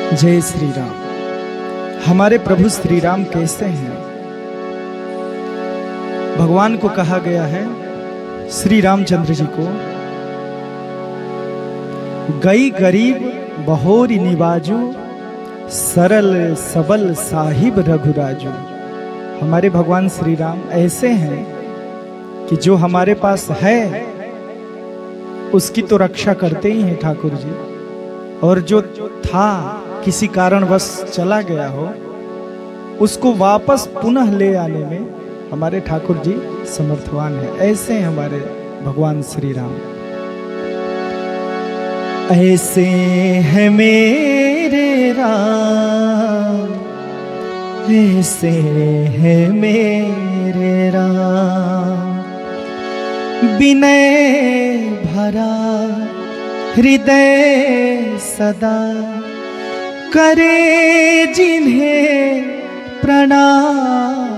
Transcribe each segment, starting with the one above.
जय श्री राम। हमारे प्रभु श्री राम कैसे हैं? भगवान को कहा गया है, श्री रामचंद्र जी को, गई गरीब बहोरी निवाजू, सरल सबल साहिब रघुराजू। हमारे भगवान श्री राम ऐसे हैं कि जो हमारे पास है उसकी तो रक्षा करते ही हैं ठाकुर जी, और जो था किसी कारणवश चला गया हो उसको वापस पुनः ले आने में हमारे ठाकुर जी समर्थवान हैं। ऐसे हैं हमारे भगवान श्री राम। ऐसे हैं मेरे राम, ऐसे हैं मेरे राम, विनय भरा हृदय सदा करे जिन्हें प्रणाम।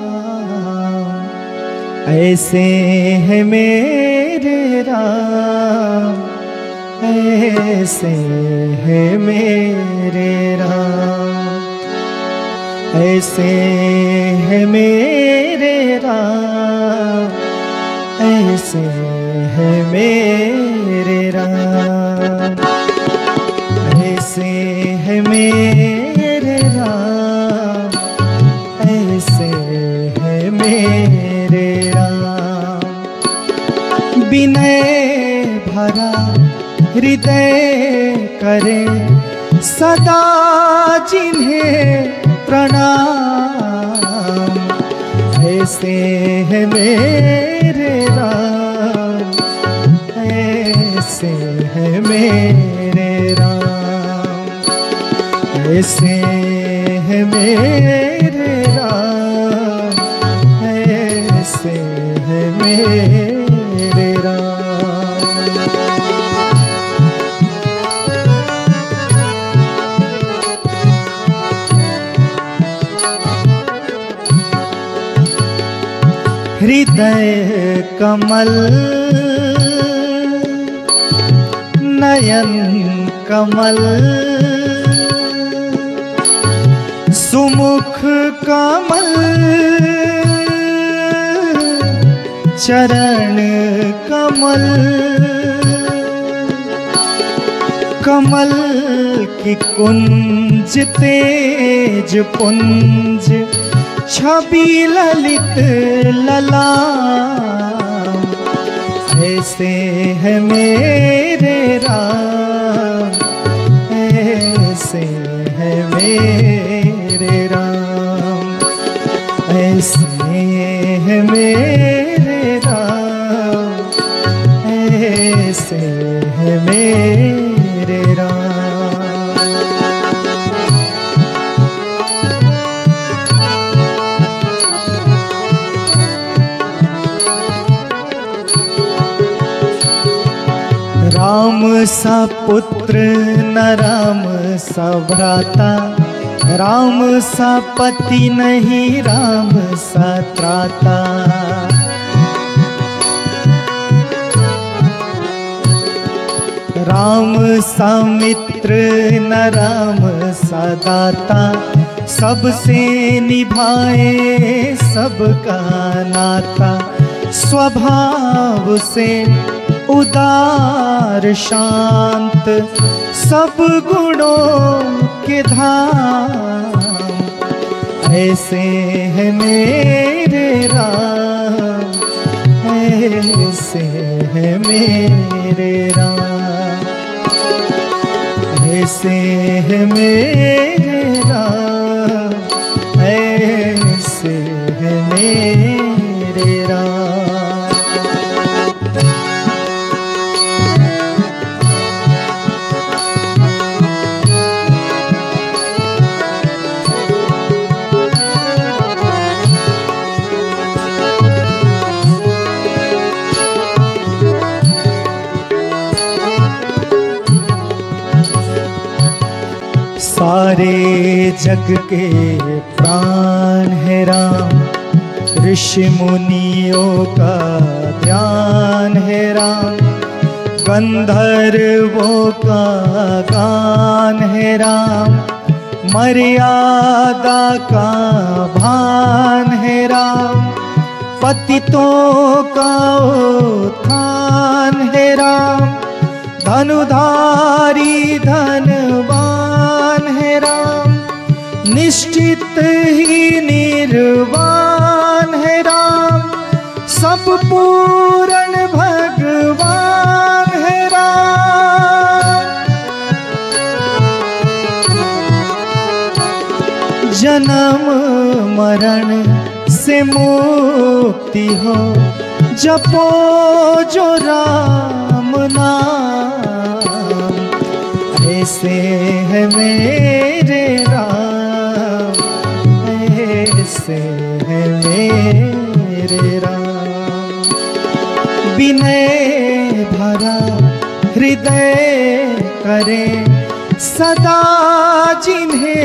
ऐसे हैं मेरे राम, ऐसे हैं मेरे राम, ऐसे हैं मेरे राम, ऐसे हैं मेरे राम, ऐसे हैं मेरे राम, ऐसे हैं मेरे राम, विनय भरा हृदय करे सदा जिन्हें प्रणाम। ऐसे हैं मेरे राम, ऐसे हैं मेरे राम, ऐसे हैं मेरे राम, ऐसे हैं मेरे राम। हृदय कमल नयन कमल, सुमुख कमल चरण कमल, कमल की कुंज तेज पुंज छवि ललित ललाम। ऐसे हैं मेरे राम, ऐसे हैं मेरे राम, ऐसे हैं मेरे राम, ऐसे हैं मेरे राम। राम सा पुत्र न राम सा भ्राता, राम सा पति नहीं राम सा त्राता। राम सा मित्र न राम सा दाता, सबसे निभाए सबका नाता। स्वभाव से उदार शांत, सब गुणों के धाम। ऐसे हैं मेरे राम, ऐसे हैं मेरे राम, ऐसे हैं मेरे राम, ऐसे हैं मेरे राम। सारे जग के प्राण है राम, ऋषि मुनियों का ध्यान है राम। गंधर्वों का गान है राम, मर्यादा का भान है राम, पतितों का उत्थान है राम, धनुधारी धनवान है राम, निश्चित ही निर्वाण है राम, सब पूर्ण भगवान है राम। जन्म मरण से मुक्ति हो, जपो जो राम नाम, ऐसे है मेरे राम, ऐसे है मेरे राम। विनय भरा हृदय करे सदा जिन्हें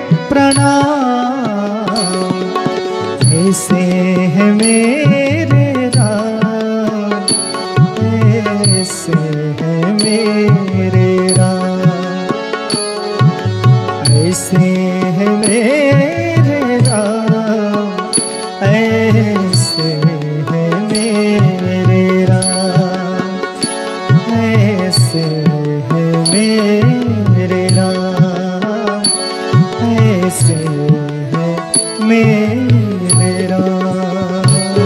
प्रणाम, ऐसे है मेरे राम, ऐसे है मेरे राम, ऐसे है मेरे राम, ऐसे है मेरे राम, ऐसे है मेरे राम, ऐसे है मेरे राम।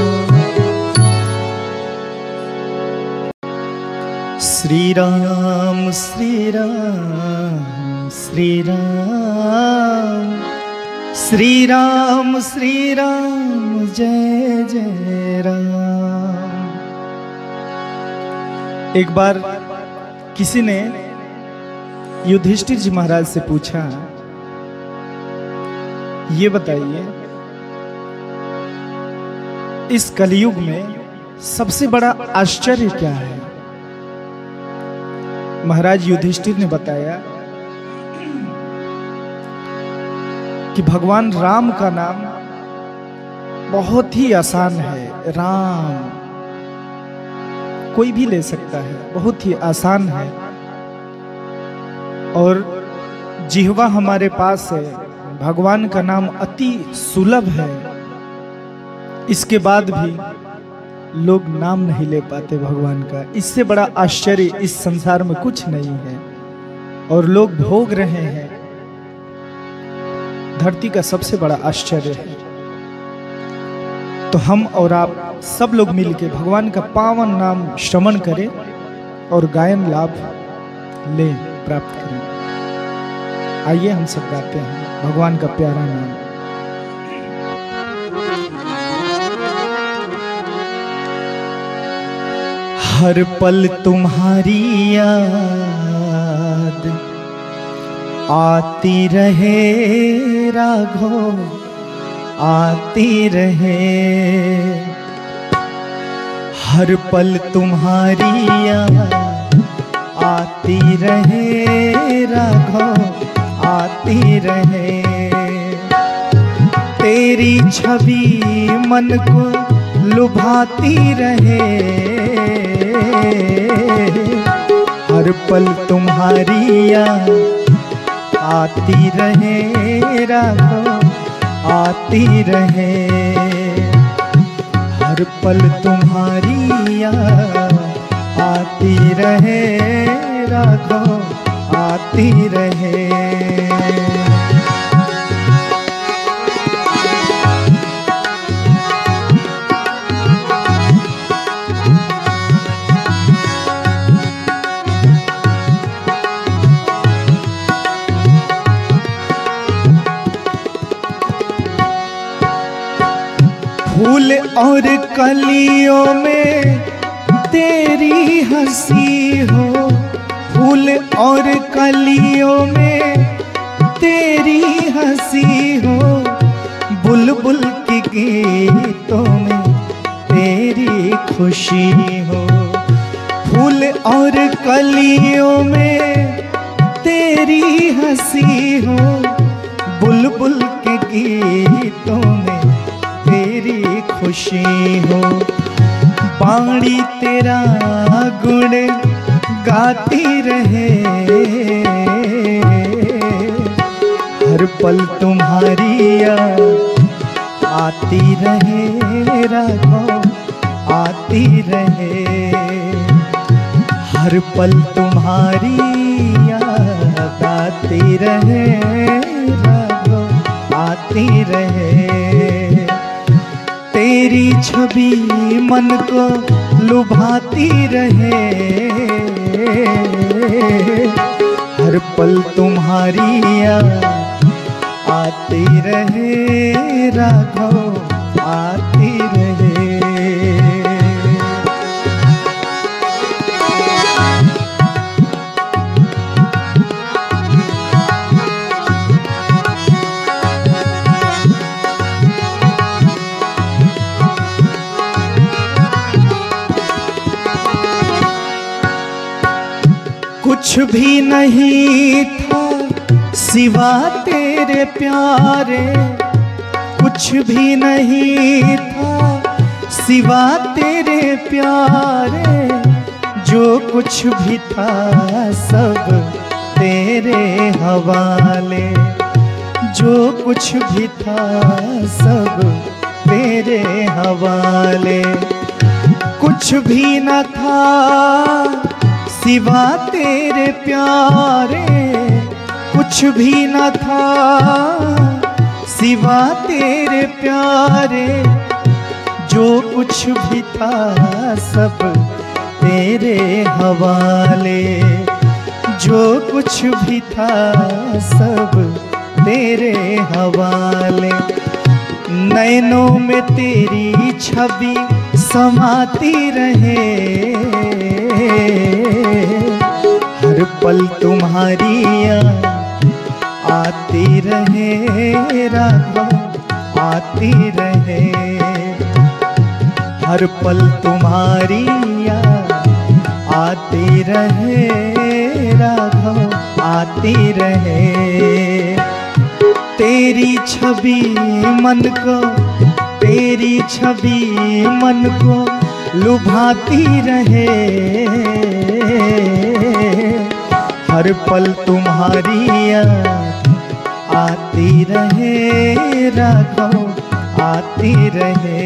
श्री राम श्री राम श्री राम, श्री राम श्री राम जय जय राम। एक बार किसी ने युधिष्ठिर जी महाराज से पूछा, ये बताइए इस कलयुग में सबसे बड़ा आश्चर्य क्या है? महाराज युधिष्ठिर ने बताया कि भगवान राम का नाम बहुत ही आसान है। राम कोई भी ले सकता है, बहुत ही आसान है। और जिह्वा हमारे पास है, भगवान का नाम अति सुलभ है। इसके बाद भी लोग नाम नहीं ले पाते भगवान का। इससे बड़ा आश्चर्य इस संसार में कुछ नहीं है। और लोग भोग रहे हैं, धरती का सबसे बड़ा आश्चर्य है। तो हम और आप सब लोग मिलकर भगवान का पावन नाम श्रवण करें और गायन लाभ ले प्राप्त करें। आइए हम सब गाते हैं भगवान का प्यारा नाम। हर पल तुम्हारी याद आती रहे राघो, आती रहे। हर पल तुम्हारी याद आती रहे राघो, आती रहे। तेरी छवि मन को लुभाती रहे। हर पल तुम्हारी याद आती रहे राघो, आती रहे। हर पल तुम्हारी याद आती रहे राघो, आती रहे। फूल और कलियों में तेरी हंसी हो, फूल और कलियों में तेरी हंसी हो। बुलबुल के गीतों में तेरी खुशी हो। फूल और कलियों में तेरी हंसी हो। बुलबुल के गीतों में तेरी खुशी हो। बाणी तेरा गुण गाती रहे। हर पल तुम्हारी याद आती रहे राघव, आती रहे। हर पल तुम्हारी याद आती रहे राघव, आती रहे। तेरी छवि मन को लुभाती रहे। हर पल तुम्हारी याद आती रहे राघव, आती रहे। कुछ भी नहीं था सिवा तेरे प्यारे, कुछ भी नहीं था सिवा तेरे प्यारे। जो कुछ भी था सब तेरे हवाले, जो कुछ भी था सब तेरे हवाले। कुछ भी न था सिवा तेरे प्यारे, कुछ भी न था सिवा तेरे प्यारे। जो कुछ भी था सब तेरे हवाले, जो कुछ भी था सब तेरे हवाले। नैनों में तेरी छवि समाती रहे। हर पल तुम्हारी याद आती रहे राघव, आती रहे। हर पल तुम्हारी याद आती रहे राघव, आती रहे। तेरी छवि मन को, तेरी छवि मन को लुभाती रहे। हर पल तुम्हारी याद आती रहे राघव, आती रहे।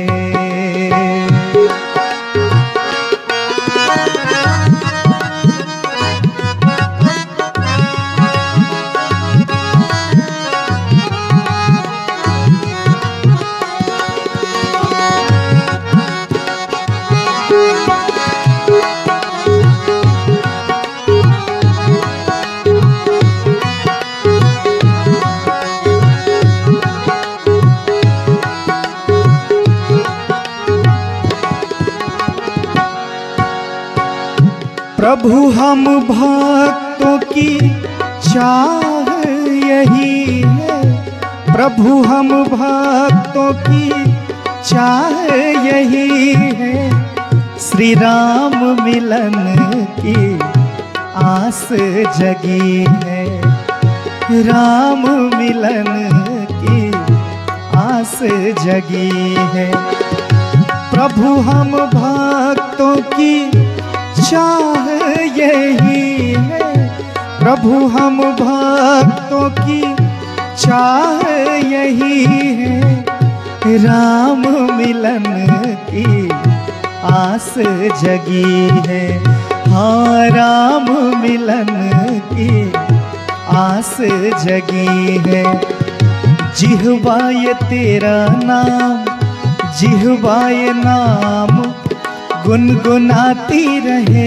प्रभु हम भक्तों की चाह यही है, प्रभु हम भक्तों की चाह यही है। श्री राम मिलन की आस जगी है, राम मिलन की आस जगी है। प्रभु हम भक्तों की चाह यही है, प्रभु हम भक्तों की चाह यही है। राम मिलन की आस जगी है, हाँ राम मिलन की आस जगी है। जिह्वाए तेरा नाम, जिह्वाए नाम गुनगुनाती रहे।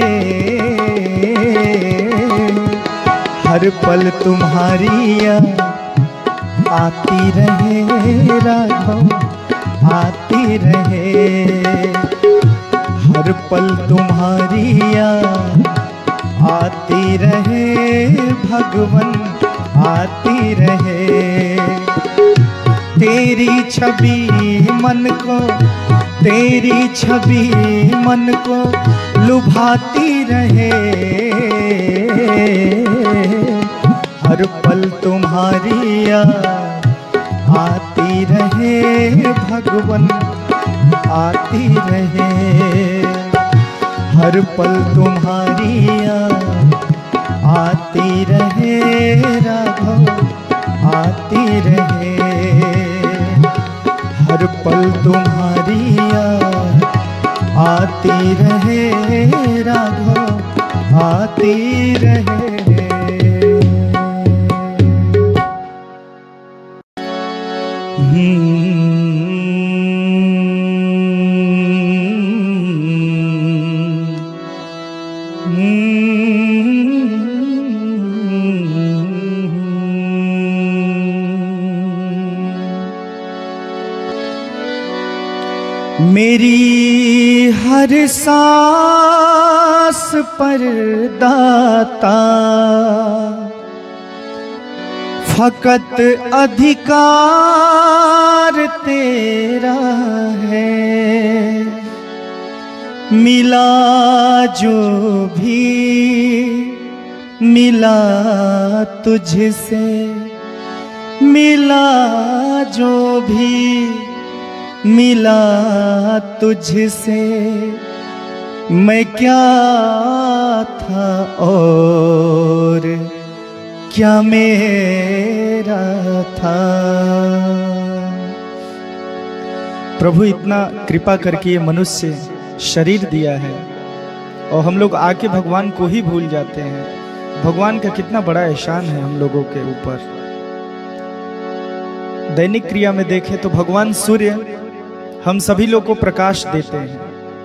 हर पल तुम्हारी याद आती रहे राघव, आती रहे। हर पल तुम्हारी याद आती रहे भगवन, आती रहे। तेरी छवि मन को, तेरी छवि मन को लुभाती रहे। हर पल तुम्हारी याद आती रहे भगवन, आती रहे। हर पल तुम्हारी याद आती रहे राघव, आती तुम्हारी याद आती रहे राघव, आती रहे। मेरी हर सांस पर दाता फकत अधिकार तेरा है। मिला जो भी मिला तुझसे, मिला जो भी मिला तुझसे, मैं क्या था और क्या मेरा था। प्रभु इतना कृपा करके ये मनुष्य शरीर दिया है और हम लोग आके भगवान को ही भूल जाते हैं। भगवान का कितना बड़ा एहसान है हम लोगों के ऊपर। दैनिक क्रिया में देखें तो भगवान सूर्य हम सभी लोग को प्रकाश देते हैं,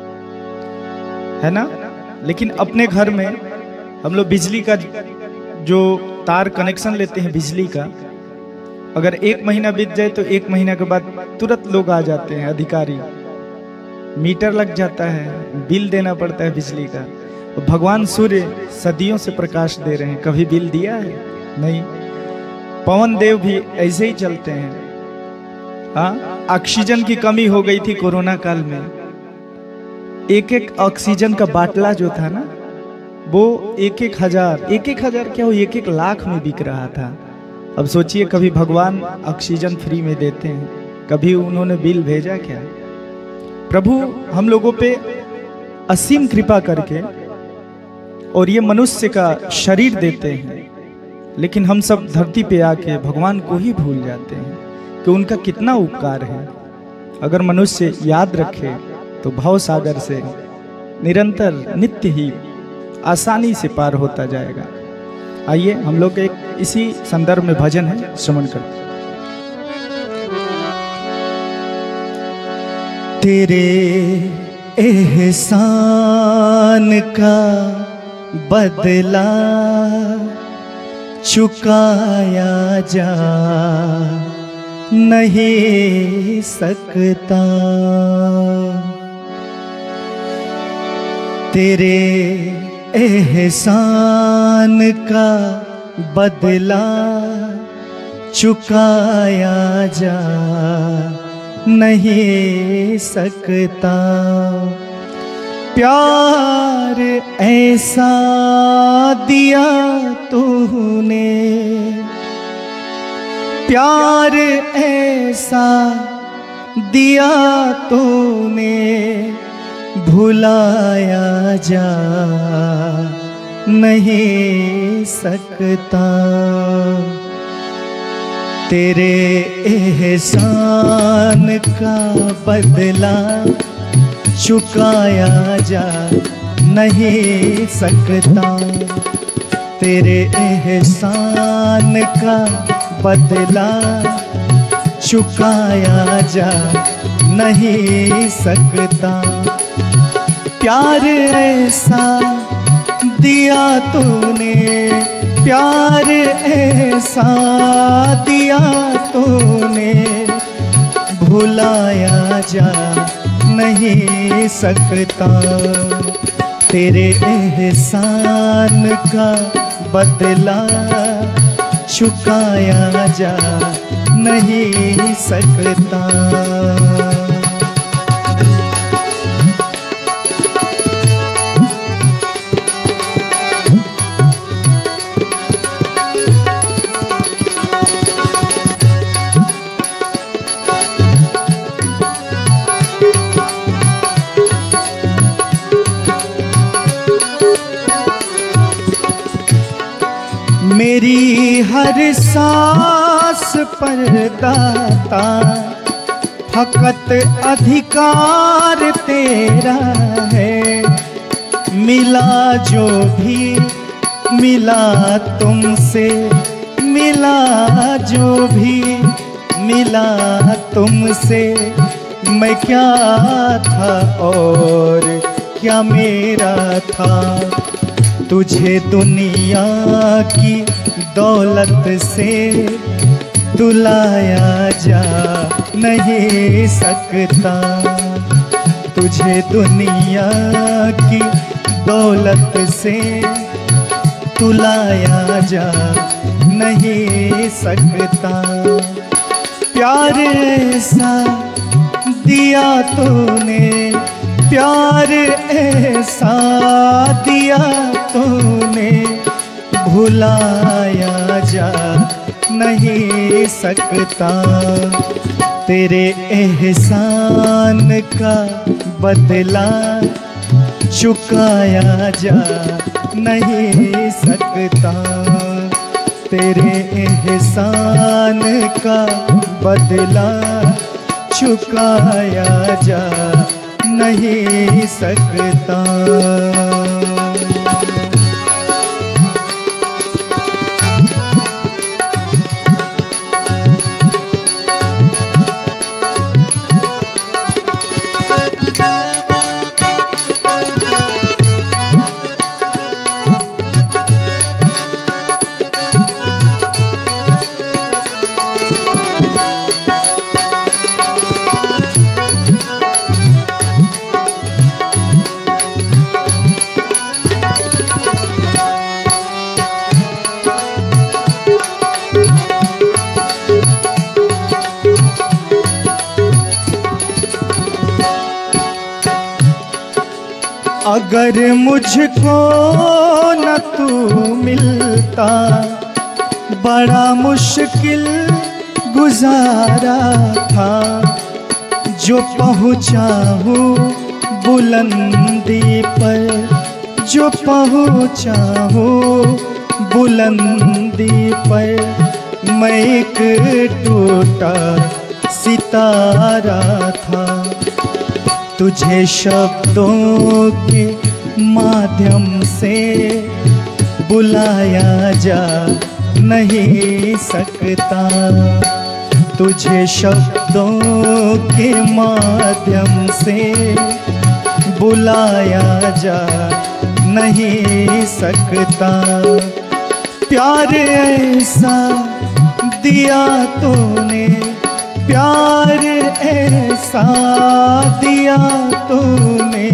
है ना। लेकिन अपने घर में हम लोग बिजली का जो तार कनेक्शन लेते हैं बिजली का, अगर 1 महीना बीत जाए तो 1 महीना के बाद तुरंत लोग आ जाते हैं, अधिकारी, मीटर लग जाता है, बिल देना पड़ता है बिजली का। तो भगवान सूर्य सदियों से प्रकाश दे रहे हैं, कभी बिल दिया है? नहीं। पवन देव भी ऐसे ही चलते हैं। हाँ, ऑक्सीजन की कमी हो गई थी कोरोना काल में। एक ऑक्सीजन का बाटला जो था ना, वो 1,000 क्या हो 1 लाख में बिक रहा था। अब सोचिए, कभी भगवान ऑक्सीजन फ्री में देते हैं, कभी उन्होंने बिल भेजा क्या? प्रभु हम लोगों पे असीम कृपा करके और ये मनुष्य का शरीर देते हैं, लेकिन हम सब धरती पे आके भगवान को ही भूल जाते हैं कि उनका कितना उपकार है। अगर मनुष्य याद रखे तो भव सागर से निरंतर नित्य ही आसानी से पार होता जाएगा। आइए हम लोग एक इसी संदर्भ में भजन है, श्रवण करते। तेरे एहसान का बदला चुकाया जा नहीं सकता। तेरे एहसान का बदला चुकाया जा नहीं सकता। प्यार ऐसा दिया तूने, प्यार ऐसा दिया तूने, भुलाया जा नहीं सकता। तेरे एहसान का बदला चुकाया जा नहीं सकता। तेरे एहसान का बदला चुकाया जा नहीं सकता। प्यार ऐसा दिया तूने, प्यार ऐसा दिया तूने, भुलाया जा नहीं सकता। तेरे एहसान का बदला चुकाया जा नहीं सकता। मेरी हर सांस पर दाता फकत अधिकार तेरा है। मिला जो भी मिला तुमसे, मिला जो भी मिला तुमसे, मैं क्या था और क्या मेरा था। तुझे दुनिया की दौलत से दुलाया जा नहीं सकता। तुझे दुनिया की दौलत से दुलाया जा नहीं सकता। प्यार ऐसा दिया तूने, प्यार ऐसा दिया तूने, भुलाया जा नहीं सकता। तेरे एहसान का बदला चुकाया जा नहीं सकता। तेरे एहसान का बदला चुकाया जा नहीं सकता। अगर मुझको न तू मिलता, बड़ा मुश्किल गुजारा था। जो पहुँचा हूँ बुलंदी पर, जो पहुँचा हूँ बुलंदी पर, मैं एक टूटा सितारा था। तुझे शब्दों के माध्यम से बुलाया जा नहीं सकता। तुझे शब्दों के माध्यम से बुलाया जा नहीं सकता। प्यार ऐसा दिया तूने, प्यार ऐसा दिया तूने,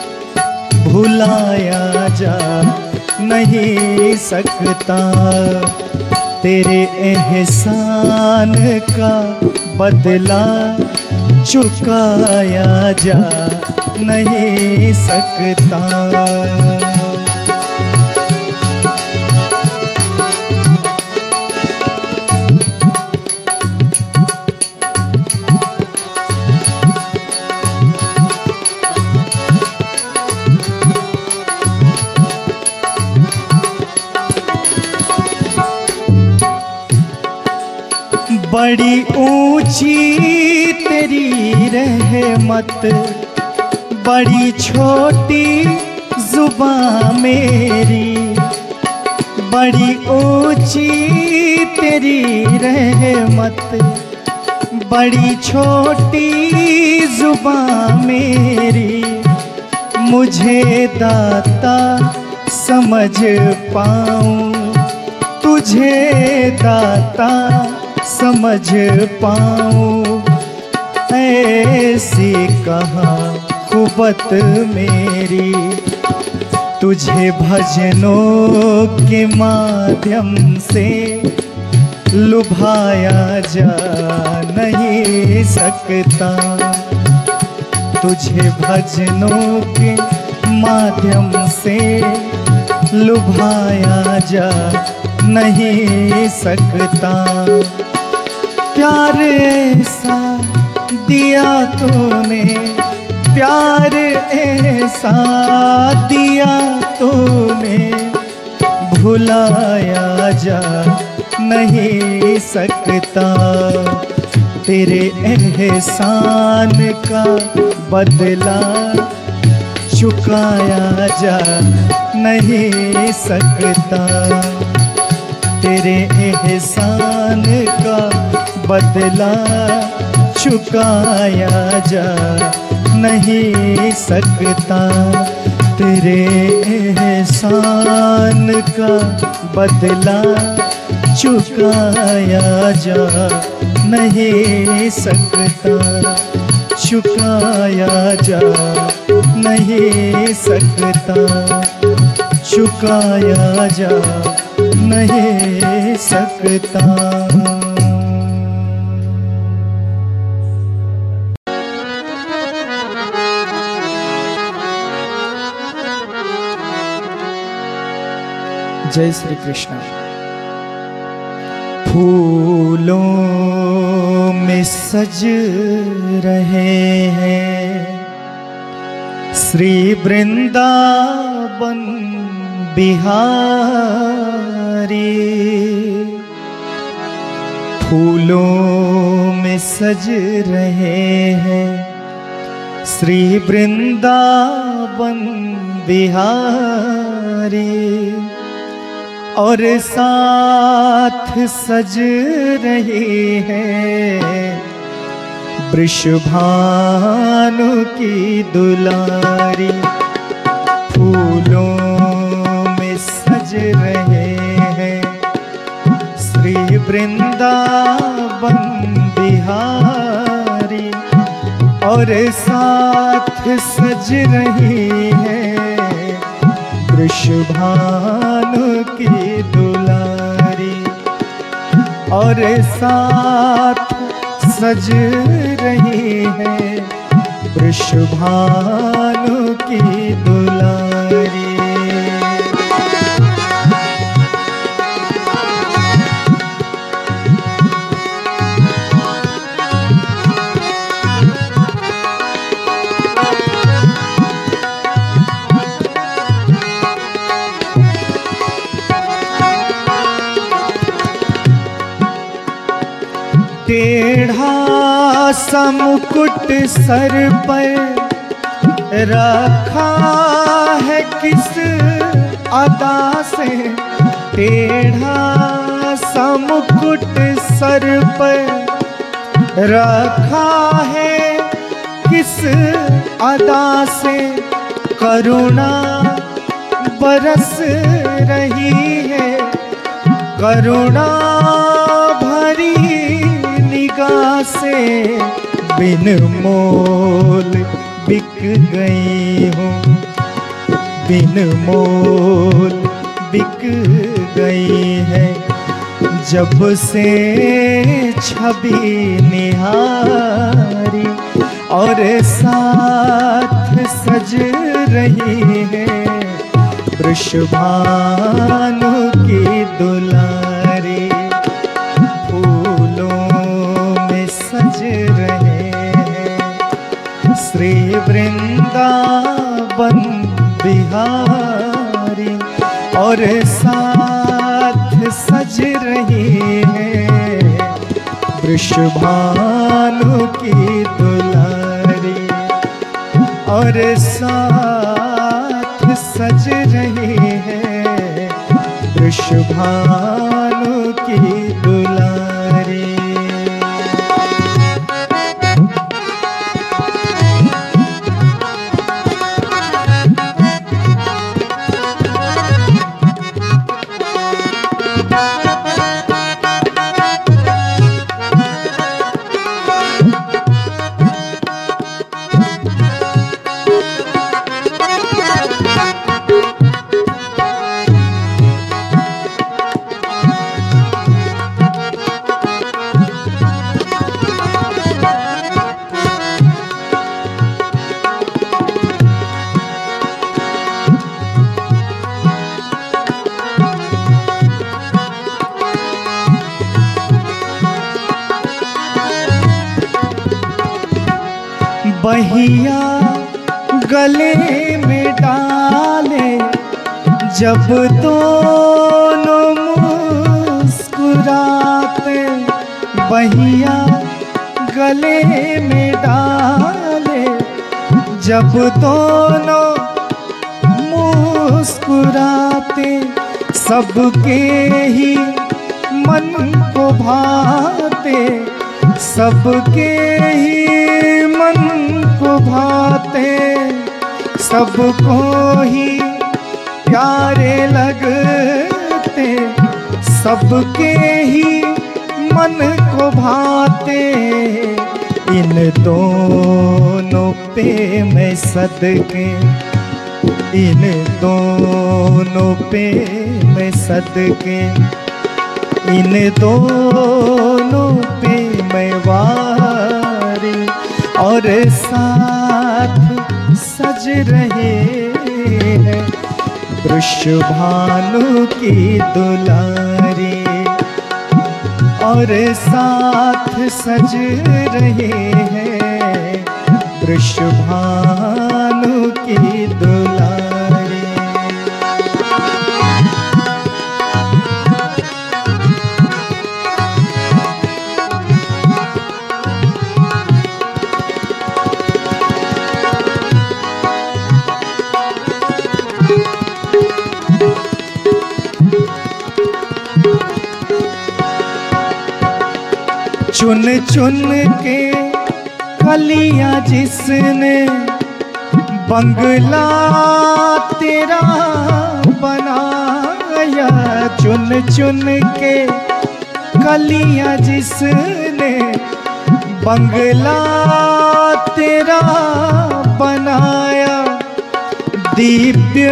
भुलाया जा नहीं सकता। तेरे एहसान का बदला चुकाया जा नहीं सकता। बड़ी ऊंची तेरी रहमत, बड़ी छोटी जुबान मेरी। बड़ी ऊंची तेरी रहमत, बड़ी छोटी जुबान मेरी। मुझे दाता समझ पाऊं, तुझे दाता समझ पाऊं। ऐसी कहाँ खुबत मेरी, तुझे भजनों के माध्यम से लुभाया जा नहीं सकता। तुझे भजनों के माध्यम से लुभाया जा नहीं सकता। प्यार ऐसा दिया तूने, प्यार ऐसा दिया तूने, भुलाया जा नहीं सकता। तेरे एहसान का बदला चुकाया जा नहीं सकता। तेरे एहसान का बदला चुकाया जा नहीं सकता। तेरे एहसान का बदला चुकाया जा नहीं सकता। चुकाया जा नहीं सकता। चुकाया जा नहीं सकता। जय श्री कृष्ण। फूलों में सज रहे हैं श्री वृंदावन बिहारी। फूलों में सज रहे हैं श्री वृंदावन बिहारी। और साथ सज रही है वृषभानु की दुलारी। फूलों में सज रहे हैं श्री वृंदावन बिहारी। और साथ सज रही है वृषभानु की दुलारी। और साथ सज रही है वृषभानु की दुलारी। टेढ़ा सा मुकुट सर पर रखा है किस अदा से। टेढ़ा सा मुकुट सर पर रखा है किस अदा से। करुणा बरस रही है करुणा भरी निगाह से। बिन मोल बिक गई हूँ बिन मोल बिक गई है। जब से छवि निहारी। और साथ सज रही है वृषभानु की दुलारी। फूलों में सज रहे हैं श्री वृंदावन बिहारी। और साथ सज रही है वृषभानु की दुलारी। और साथ सज रही है वृषभानु की दुलारी। बहिया गले में डाले जब दोनों मुस्कुराते। बहिया गले में डाले, जब दोनों मुस्कुराते सबके ही मन को भाते, सबके ही मन को भाते, सबको ही प्यारे लगते, सबके ही मन को भाते। इन दोनों पे मैं सदके, इन दोनों पे मैं सदके, इन दोनों पे मैं वारी, और साथ सज रहे हैं वृषभानु की दुलारी, और साथ सज रहे हैं वृषभानु की दुलारी। चुन चुन के कलियां जिसने बंगला तेरा बनाया, चुन चुन के कलियां जिसने बंगला तेरा बनाया, दिव्य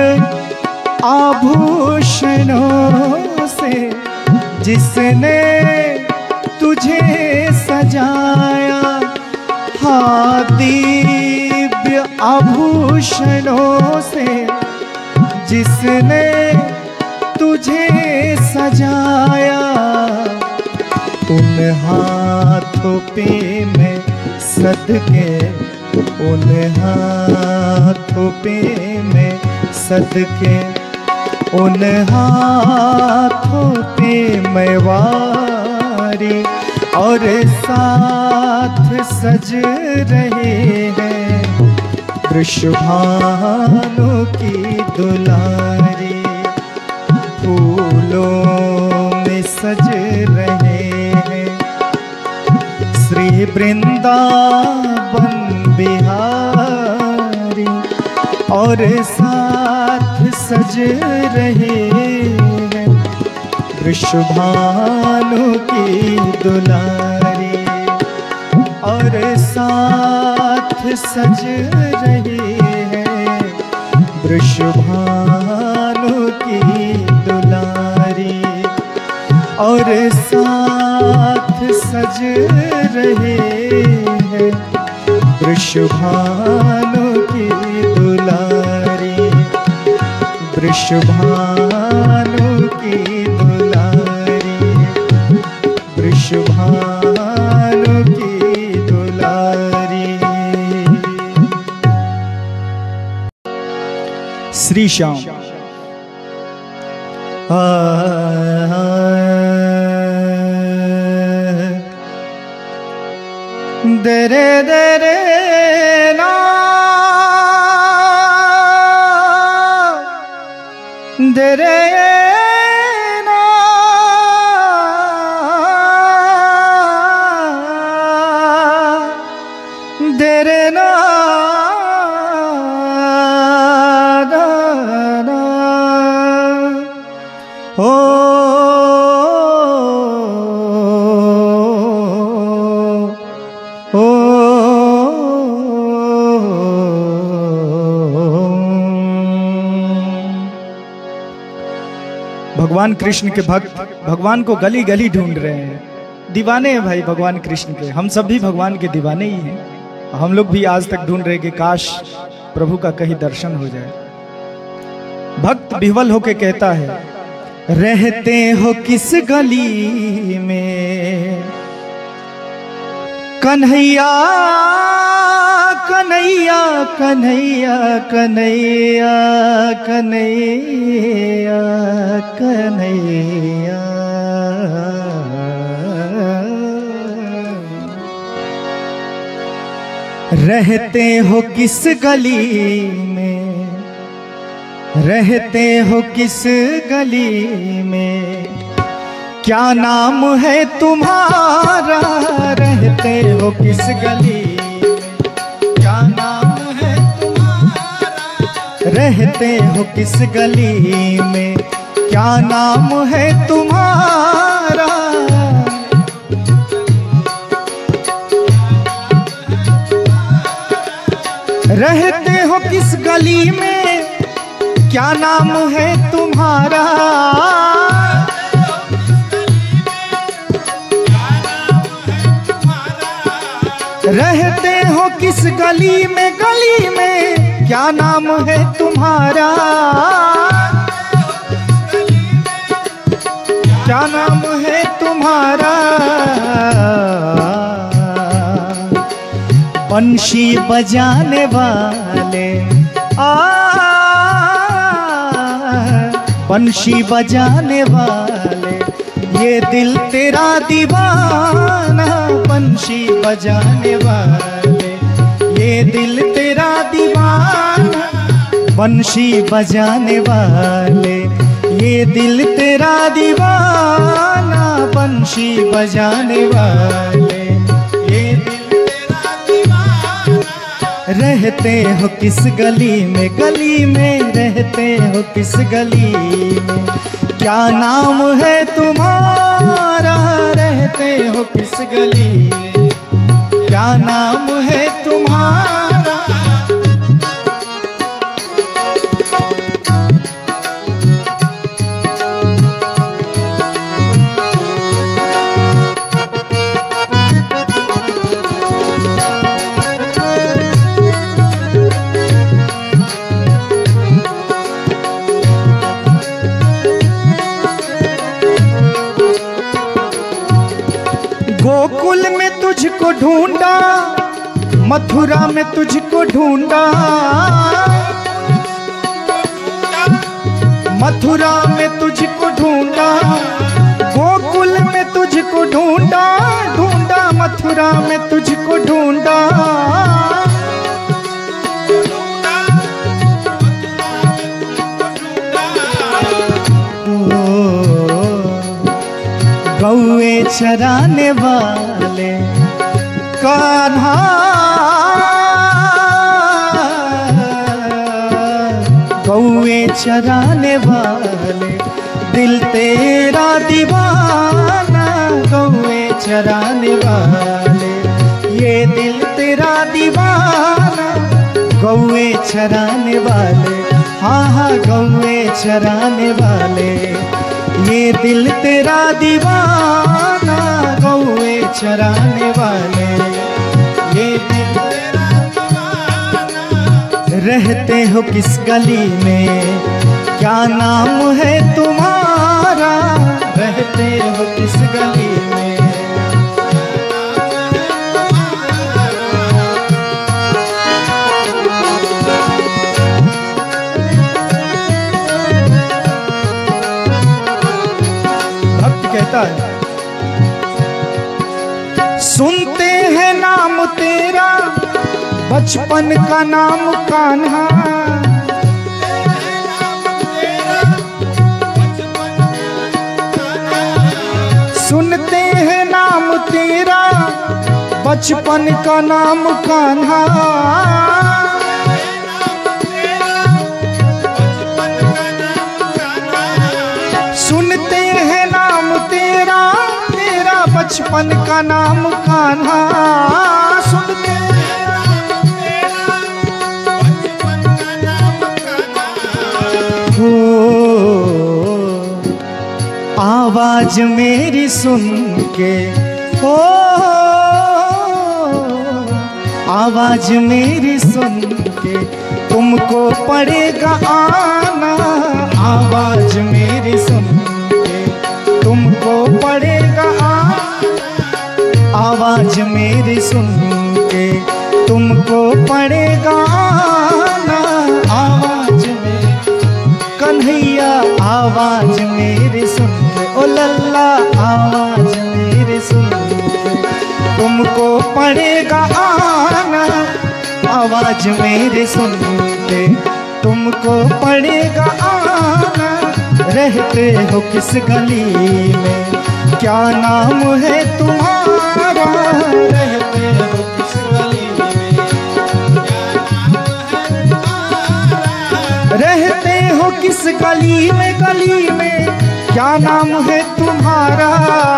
आभूषणों से जिसने तुझे सजाया, हाँ दिव्य आभूषणों से जिसने तुझे सजाया, उन हाथों पे मैं सदके, उन हाथों पे मैं सदके, उन हाथों पे मैं वारी, और साथ सज रहे हैं वृषभानु की दुलारी, फूलों में सज रहे हैं श्री वृंदावन बिहारी, और साथ सज रहे हैं वृषभानु की दुलारी, और साथ सज रहे हैं वृषभानु की दुलारी, और साथ सज रहे हैं वृषभानु की दुलारी, वृषभानु की दुलारी, वृषभानु की दुलारी। श्री श्याम। दरे दरे ना दरे ना दरे ना ओ भगवान कृष्ण के भक्त भगवान को गली गली ढूंढ रहे हैं, दीवाने हैं भाई भगवान कृष्ण के। हम सब भी भगवान के दीवाने ही हैं। हम लोग भी आज तक ढूंढ रहे कि काश प्रभु का कहीं दर्शन हो जाए। भक्त विह्वल होके कहता है, रहते हो किस गली में कन्हैया कन्हैया कन्हैया कन्हैया कन्हैया कन्हैया। रहते हो किस गली में, रहते हो किस गली में, क्या नाम है तुम्हारा, रहते हो किस गली में, क्या नाम है तुम्हारा, रहते हो किस गली में, क्या नाम है तुम्हारा, रहते हो किस गली में, क्या नाम है तुम्हारा, रहते हो किस गली में, गली में क्या नाम है तुम्हारा, क्या नाम है तुम्हारा, बंशी बजाने वाले बंशी बजाने वाले, ये दिल तेरा दीवाना, बंशी बजाने वाले, ये दिल तेरा दीवाना, बंशी बजाने वाले, ये दिल तेरा दीवाना, बंशी बजाने वाले, ये दिल तेरा दीवाना, रहते हो किस गली में, गली में रहते हो किस गली में, क्या नाम है तुम्हारा, रहते हो किस गली में, क्या नाम है तुम्हारा, गोकुल में तुझको ढूंढा, मथुरा में तुझको ढूंढा, मथुरा में तुझको ढूंढा, गोकुल में तुझको ढूंढा, ढूंढा मथुरा में तुझको ढूंढा, गौए चराने वाले कान्हा, गौए चराने वाले, दिल तेरा दीवाना, गौए चराने वाले, ये दिल तेरा दीवाना, गौए चराने वाले, हाँ हाँ गौए चराने वाले, ये दिल तेरा दीवाना, गौए चराने वाले, ये दिल तेरा दीवाना, रहते हो किस गली में, क्या नाम है तुम्हारा, रहते हो किस गली में, कहता है सुनते हैं नाम तेरा, बचपन का नाम कान्हा, सुनते हैं नाम तेरा, बचपन का नाम कान्हा, सुनते हैं नाम तेरा, तेरा बचपन का नाम कान्हा, सुनते हैं नाम तेरा, बचपन का नाम कान्हा, हो आवाज मेरी सुन के, हो आवाज मेरी सुन के, तुमको पड़ेगा आना, आवाज मेरी सुन के, तुमको पड़ेगा आना, आवाज मेरी सुन के, तुमको पड़ेगा आना, आवाज मेरी कन्हैया, आवाज मेरी सुन के, ओ लल्ला आवाज मेरी सुन के, तुमको पड़ेगा आना, आवाज मेरे सुनते तुमको पड़ेगा आना। रहते हो किस गली में, क्या नाम है तुम्हारा? रहते हो किस गली में, रहते हो किस गली में, गली में क्या नाम है तुम्हारा?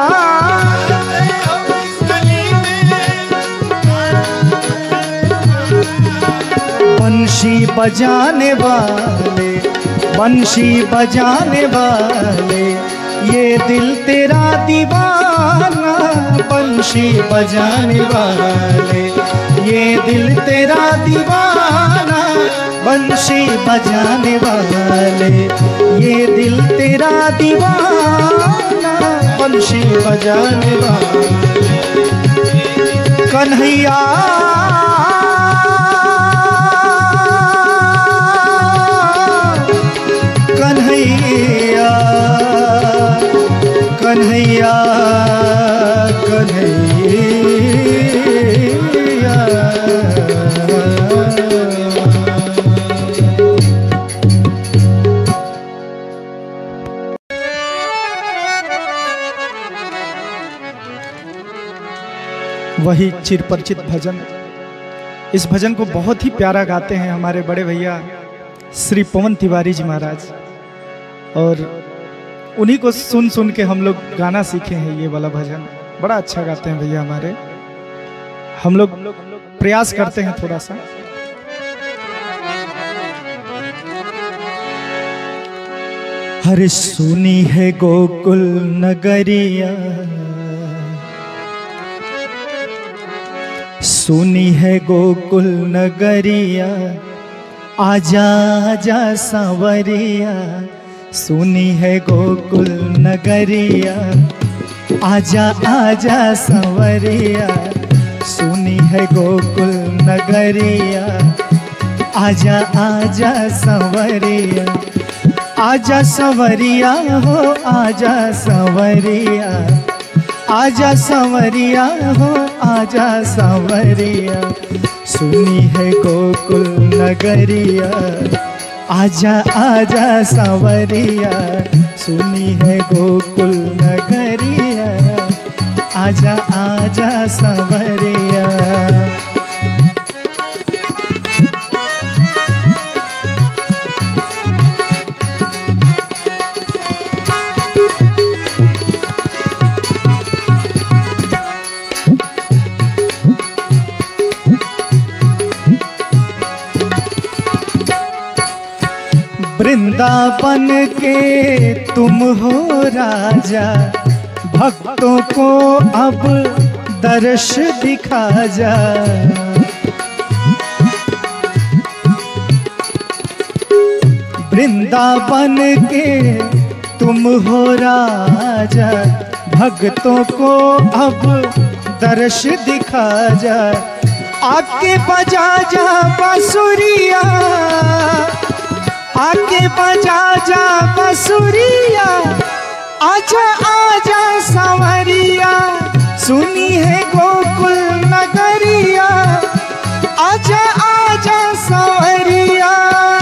बंशी बजाने वाले, बंशी बजाने वाले, ये दिल तेरा दीवाना। बंशी बजाने वाले, ये दिल तेरा दीवाना। बंशी बजाने वाले, ये दिल तेरा दीवाना। बंशी बजाने वाले, कन्हैया कन्हैया कन्हैया कन्हैया। वही चिरपरिचित भजन, इस भजन को बहुत ही प्यारा गाते हैं हमारे बड़े भैया श्री पवन तिवारी जी महाराज, और उन्हीं को सुन सुन के हम लोग गाना सीखे हैं। ये वाला भजन बड़ा अच्छा गाते हैं भैया हमारे। हम लोग प्रयास करते हैं थोड़ा सा। हर सुनी है गोकुल नगरिया, सुनी है गोकुल नगरिया, आजा आजा सांवरिया। सुनी है गोकुल नगरिया, आजा आजा सांवरिया। सुनी है गोकुल नगरिया, आजा आजा सांवरिया। आजा सांवरिया हो आजा सांवरिया, आजा सांवरिया हो आजा सांवरिया। सुनी है गोकुल नगरिया, आजा आजा सांवरिया। सुनी है गोकुल नगरिया, आजा आजा सांवरिया। वृंदावन के तुम हो राजा, भक्तों को अब दर्श दिखा जा। वृंदावन के तुम हो राजा, भक्तों को अब दर्श दिखा जा। आके बजा जा बांसुरिया, आके बजा जा बांसुरिया। आजा आजा सांवरिया, सुनी है गोकुल नगरिया। आजा आजा सांवरिया।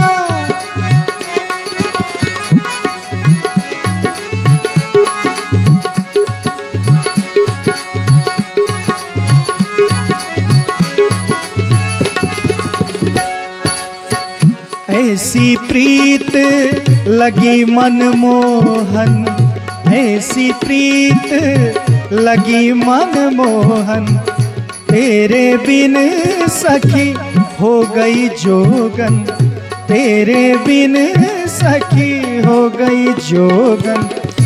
ऐसी प्रीत लगी मनमोहन, ऐसी प्रीत लगी मनमोहन। तेरे बिन सखी हो गई जोगन, तेरे बिन सखी हो गई जोगन।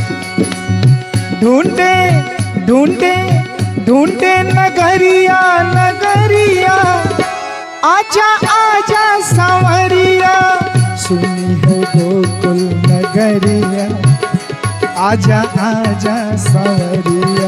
ढूंढे ढूंढे ढूंढे नगरिया नगरिया, आजा आजा सांवरिया। सुनी है गोकुल नगरिया, आजा आजा सांवरिया।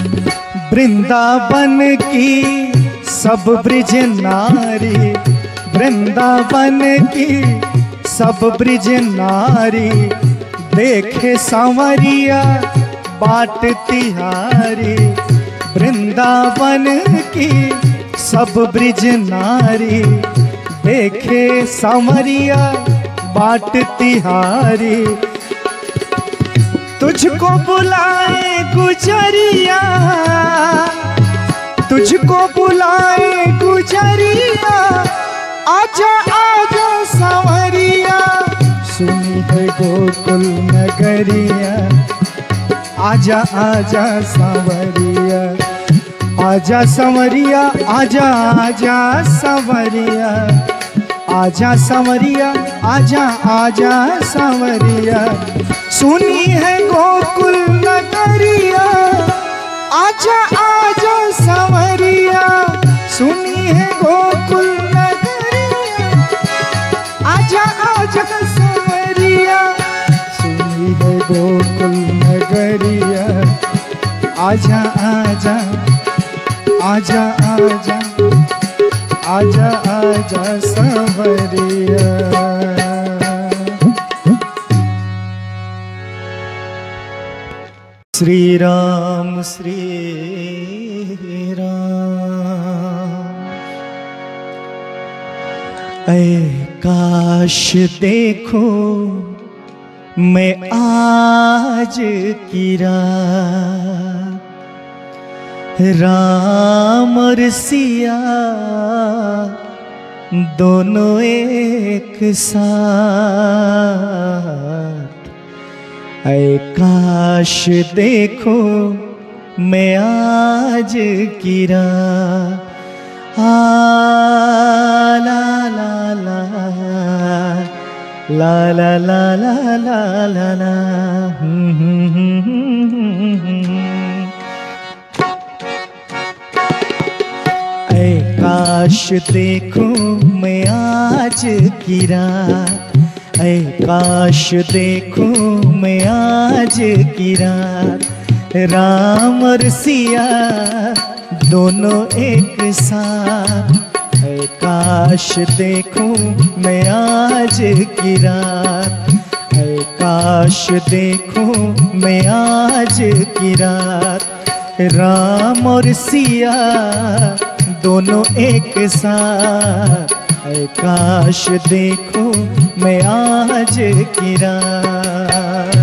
वृंदावन की सब ब्रिज नारी, वृंदावन की सब ब्रिज नारी, देखे सांवरिया बाट तिहारी। वृंदावन की सब ब्रिज नारी, देखे सांवरिया बाट तिहारी। तुझको बुलाए गुजरिया, तुझको बुलाए गुजरिया, आजा आजा सांवरिया। सुनी है गोकुल नगरिया, आजा आजा सांवरिया। आजा सांवरिया, आजा आजा सांवरिया। आजा सांवरिया, आजा आजा सांवरिया। सुनी है गोकुल नगरिया, आजा आजा सांवरिया। सुनी है गोकुल नगरिया, आजा आजा सांवरिया। सुनी है गोकुल नगरिया, आजा आजा आजा आजा आजा आजा सांवरिया। श्री राम श्री राम। ऐ काश देखो मैं आज की रात, राम और सिया दोनों एक साथ। ऐ काश देखो मैं आज की रात, ला ला ला ला ला ला ला ला ला ला। ऐ काश देखो मैं आज की रात, ऐ काश देखो मैं आज की रात। राम और सिया दोनों एक साथ। ऐ काश देखो मैं आज की रात, ऐ काश देखो मैं आज की रात। राम और सिया दोनों एक साथ। ऐ काश देखो मैं आज की रात।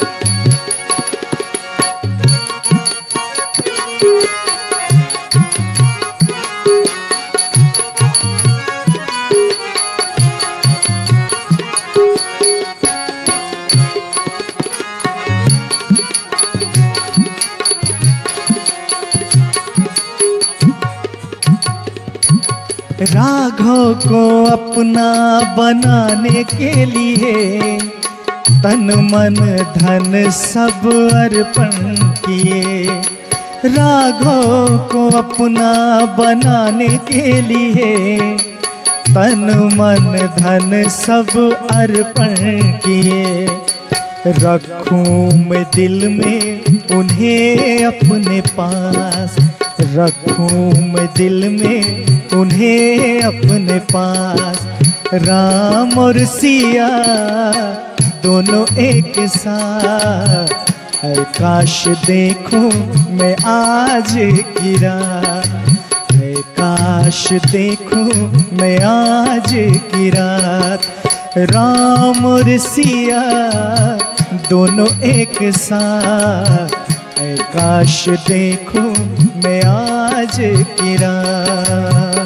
राघव को अपना बनाने के लिए तन मन धन सब अर्पण किए। राघव को अपना बनाने के लिए तन मन धन सब अर्पण किए। रखूं मैं दिल में उन्हें अपने पास, रखूं मैं दिल में उन्हें अपने पास। राम और सिया दोनों एक साथ। ऐ काश देखो मैं आज की रात, ऐ काश देखो मैं आज की रात। राम और सिया दोनों एक साथ। ऐ काश देखो मैं आज की रात।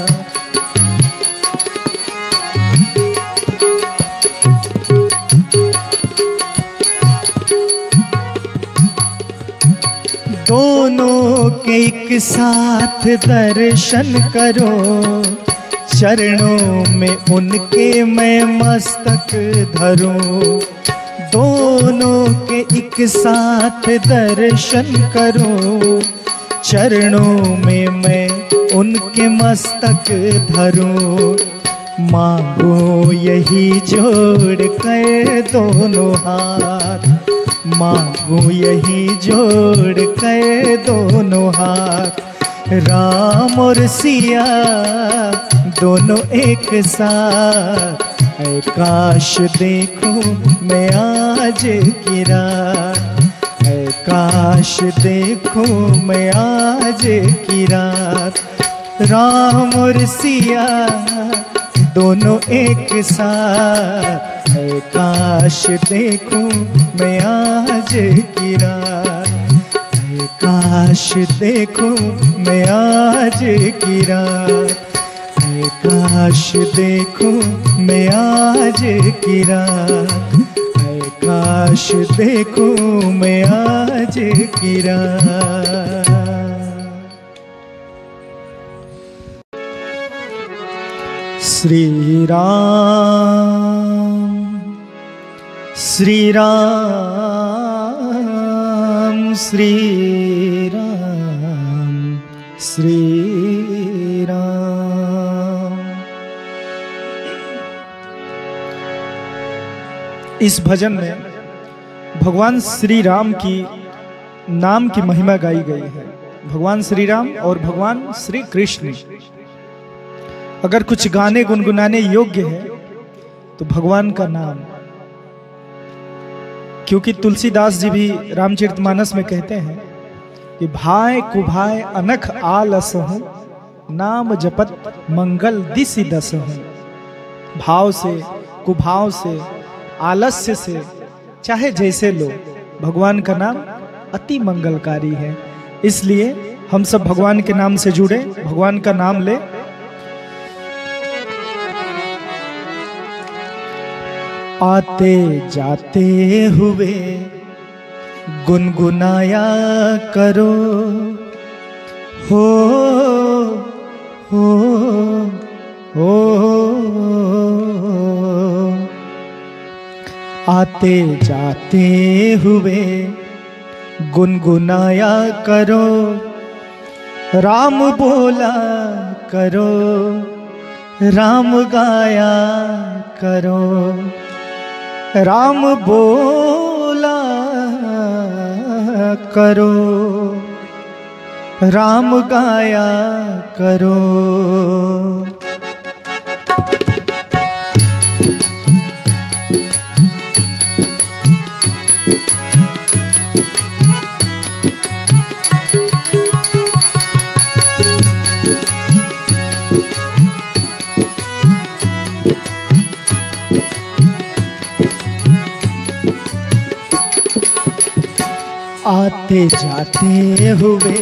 दोनों के एक साथ दर्शन करो, चरणों में उनके मैं मस्तक धरूं। दोनों के एक साथ दर्शन करो, चरणों में मैं उनके मस्तक धरूं। मांगो यही जोड़ कर दोनों हाथ, मांगो यही जोड़ कर दोनों हाथ। राम और सिया दोनों एक साथ, ऐ काश देखूं मैं आज की रात, ऐ काश देखूं मैं आज की रात। राम और सिया दोनों एक साथ, ऐ काश देखूं मैं आज की रात, ऐ काश देखूं मैं आज की रात, ऐ काश देखूं मैं आज की रात, ऐ काश देखूं मैं आज की रात। श्री राम श्री राम श्री राम श्री राम। इस भजन में भगवान श्री राम की नाम की महिमा गाई गई है। भगवान श्री राम और भगवान श्री कृष्ण अगर कुछ गाने गुनगुनाने योग्य है तो भगवान का नाम, क्योंकि तुलसीदास जी भी रामचरितमानस में कहते हैं कि भाय कुभाय अनख आलसहु, नाम जपत मंगल दिसि दसहु। भाव से, कुभाव से, आलस्य से, चाहे जैसे लो, भगवान का नाम अति मंगलकारी है। इसलिए हम सब भगवान के नाम से जुड़े, भगवान का नाम ले। आते जाते हुए गुनगुनाया करो, हो हो हो। आते जाते हुए गुनगुनाया करो, राम बोला करो, राम गाया करो, राम बोला करो, राम गाया करो। आते जाते हुए,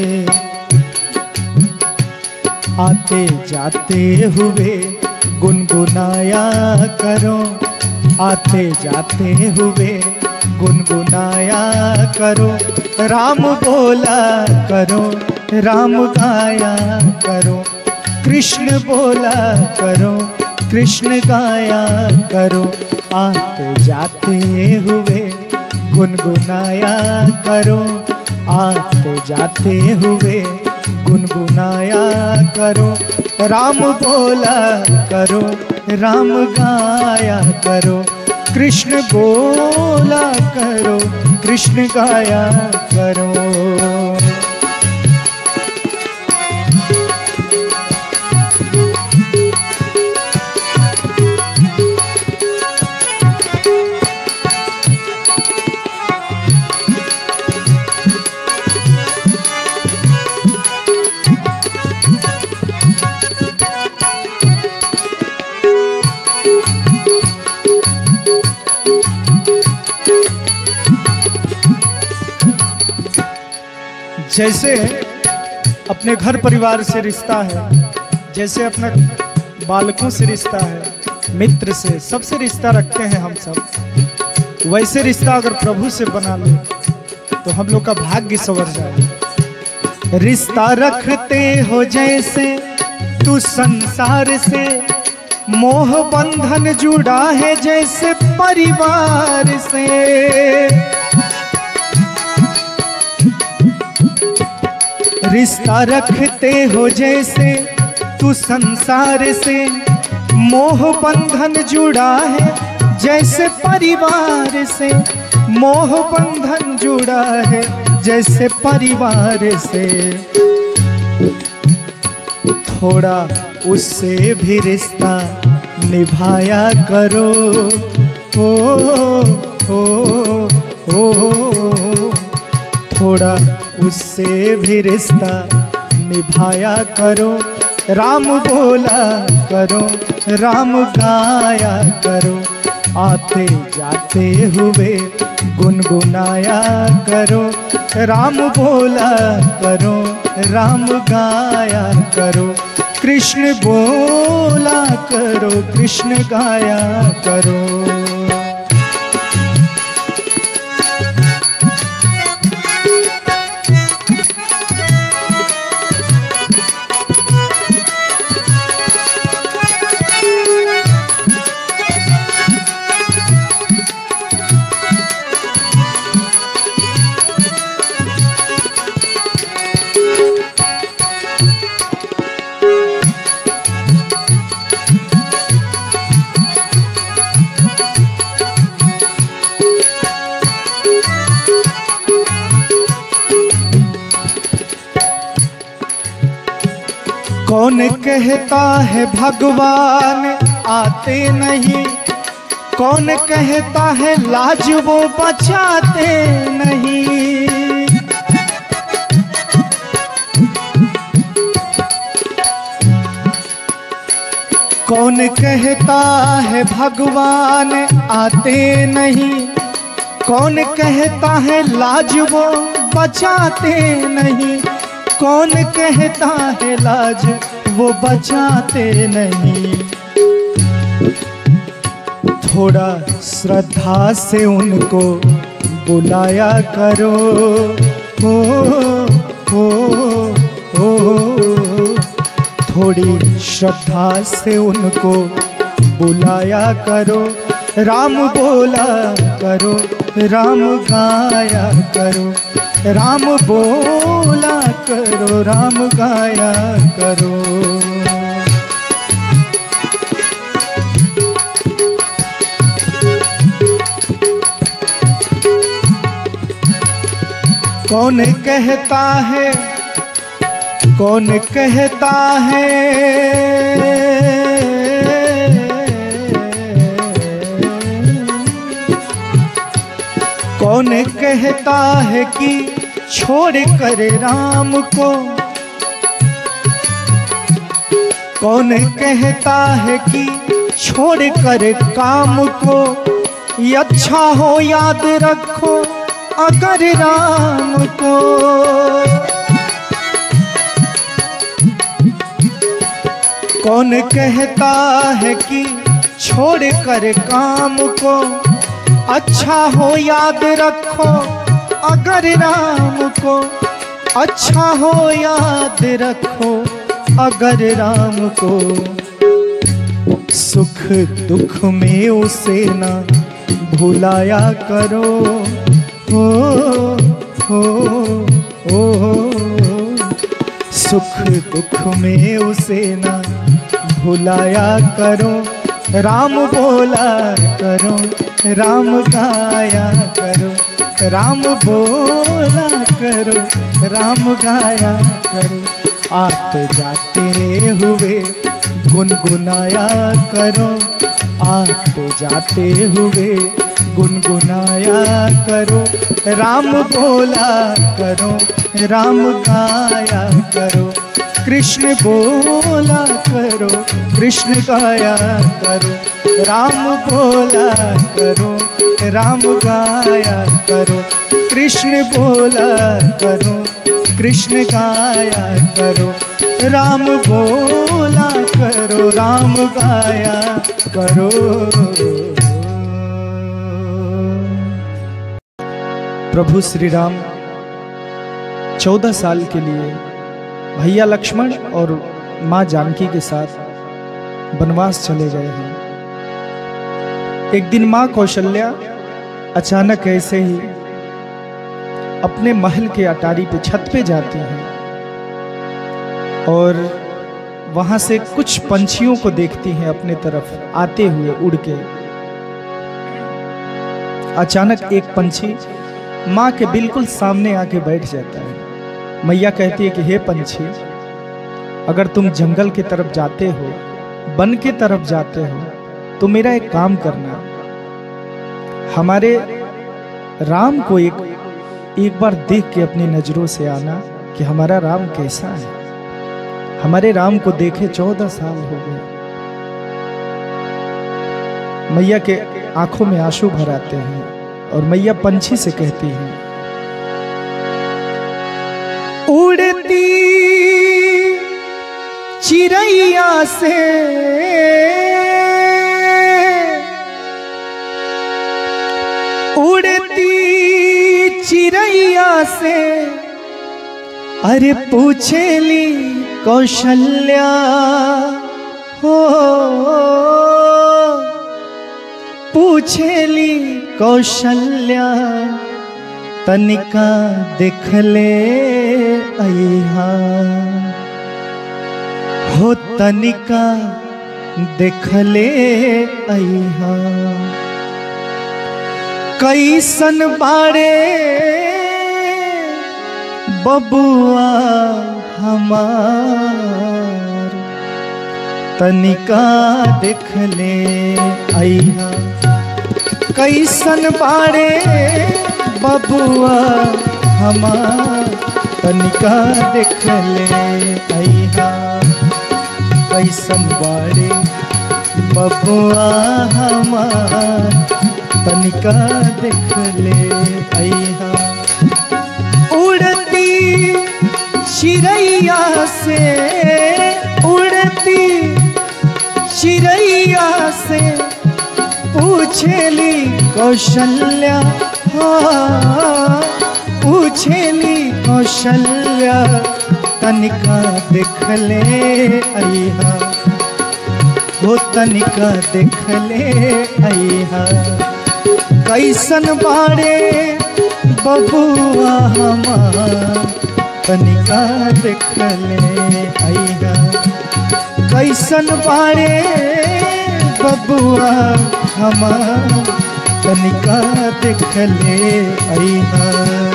आते जाते हुए गुनगुनाया करो, आते जाते हुए गुनगुनाया करो, राम बोला करो, राम गाया करो, कृष्ण बोला करो, कृष्ण गाया करो। आते जाते हुए गुनगुनाया करो, आते जाते हुए गुनगुनाया करो, राम बोला करो, राम गाया करो, कृष्ण बोला करो, कृष्ण गाया करो। जैसे अपने घर परिवार से रिश्ता है, जैसे अपने बालकों से रिश्ता है, मित्र से, सबसे रिश्ता रखते हैं हम सब, वैसे रिश्ता अगर प्रभु से बना ले तो हम लोग का भाग्य संवर जाए। रिश्ता रखते हो जैसे तू संसार से, मोह बंधन जुड़ा है जैसे परिवार से। रिश्ता रखते हो जैसे तू संसार से, मोह बंधन जुड़ा है जैसे परिवार से, मोह बंधन जुड़ा है जैसे परिवार से। थोड़ा उससे भी रिश्ता निभाया करो। थोड़ा उससे भी रिश्ता निभाया करो। राम बोला करो, राम गाया करो, आते जाते हुए गुनगुनाया करो। राम बोला करो, राम गाया करो, कृष्ण बोला करो, कृष्ण गाया करो। कौन कहता है भगवान आते नहीं, कौन कहता है लाज वो बचाते नहीं। कौन कहता है भगवान आते नहीं, कौन कहता है लाज वो बचाते नहीं। कौन कहता है लाज वो बचाते नहीं। थोड़ा श्रद्धा से उनको बुलाया करो। थोड़ी श्रद्धा से उनको बुलाया करो। राम बोला करो, राम गाया करो, राम बोला करो, राम गाया करो। कौन कहता है, कौन कहता है, कौन कहता है कि छोड़ कर राम को। कौन कहता है कि छोड़ कर काम को। ये अच्छा हो याद रखो अगर राम को। कौन कहता है कि छोड़ कर काम को। अच्छा हो याद रखो अगर राम को। अच्छा हो याद रखो अगर राम को। सुख दुख में उसे ना भुलाया करो। सुख दुख में उसे ना भुलाया करो। राम बोला करो, राम गाया करो, राम बोला करो, राम गाया करो। आते जाते हुए गुनगुनाया करो। आते जाते हुए गुनगुनाया करो। राम बोला करो, राम गाया करो, कृष्ण बोला करो, कृष्ण गाया करो। राम बोला करो, राम गाया करो, कृष्ण बोला करो, कृष्ण गाया करो। राम बोला करो, राम गाया करो। प्रभु श्री राम 14 साल के लिए भैया लक्ष्मण और माँ जानकी के साथ वनवास चले गए हैं। एक दिन माँ कौशल्या अचानक ऐसे ही अपने महल के अटारी पे छत पे जाती हैं और वहां से कुछ पंछियों को देखती हैं अपने तरफ आते हुए उड़ के। अचानक एक पंछी माँ के बिल्कुल सामने आके बैठ जाता है। मैया कहती है कि हे पंछी, अगर तुम जंगल की तरफ जाते हो, वन की तरफ जाते हो, तो मेरा एक काम करना, हमारे राम को एक बार देख के अपनी नजरों से आना कि हमारा राम कैसा है। हमारे राम को देखे 14 साल हो गए। मैया के आंखों में आंसू भर आते हैं और मैया पंछी से कहती हैं, उड़ती चिड़ैया से उड़ती चिड़ैया से अरे पूछेली कौशल्या हो, पूछेली कौशल्या तनिका देखले अइहा हो, तनिका देखले अइहा कैसन बाड़े बबुआ हमार, तनिका देखले अइहा कैसन बाड़े बबुआ हमार, तनिका देखले अइहा कैसन बाड़े बबुआ हमार, तनिका देखले अइहा। उड़ती चिड़ैया से उड़ती चिड़ैया से पूछेली कौशल्या, पूछेली कौशल्या तनिका देखले अइहा हो, तनिका देखले अइहा कैसन बाड़े बबुआ हमार, तनिका देखले अइहा कैसन बाड़े बबुआ हमार, तनिका देखले अइहा।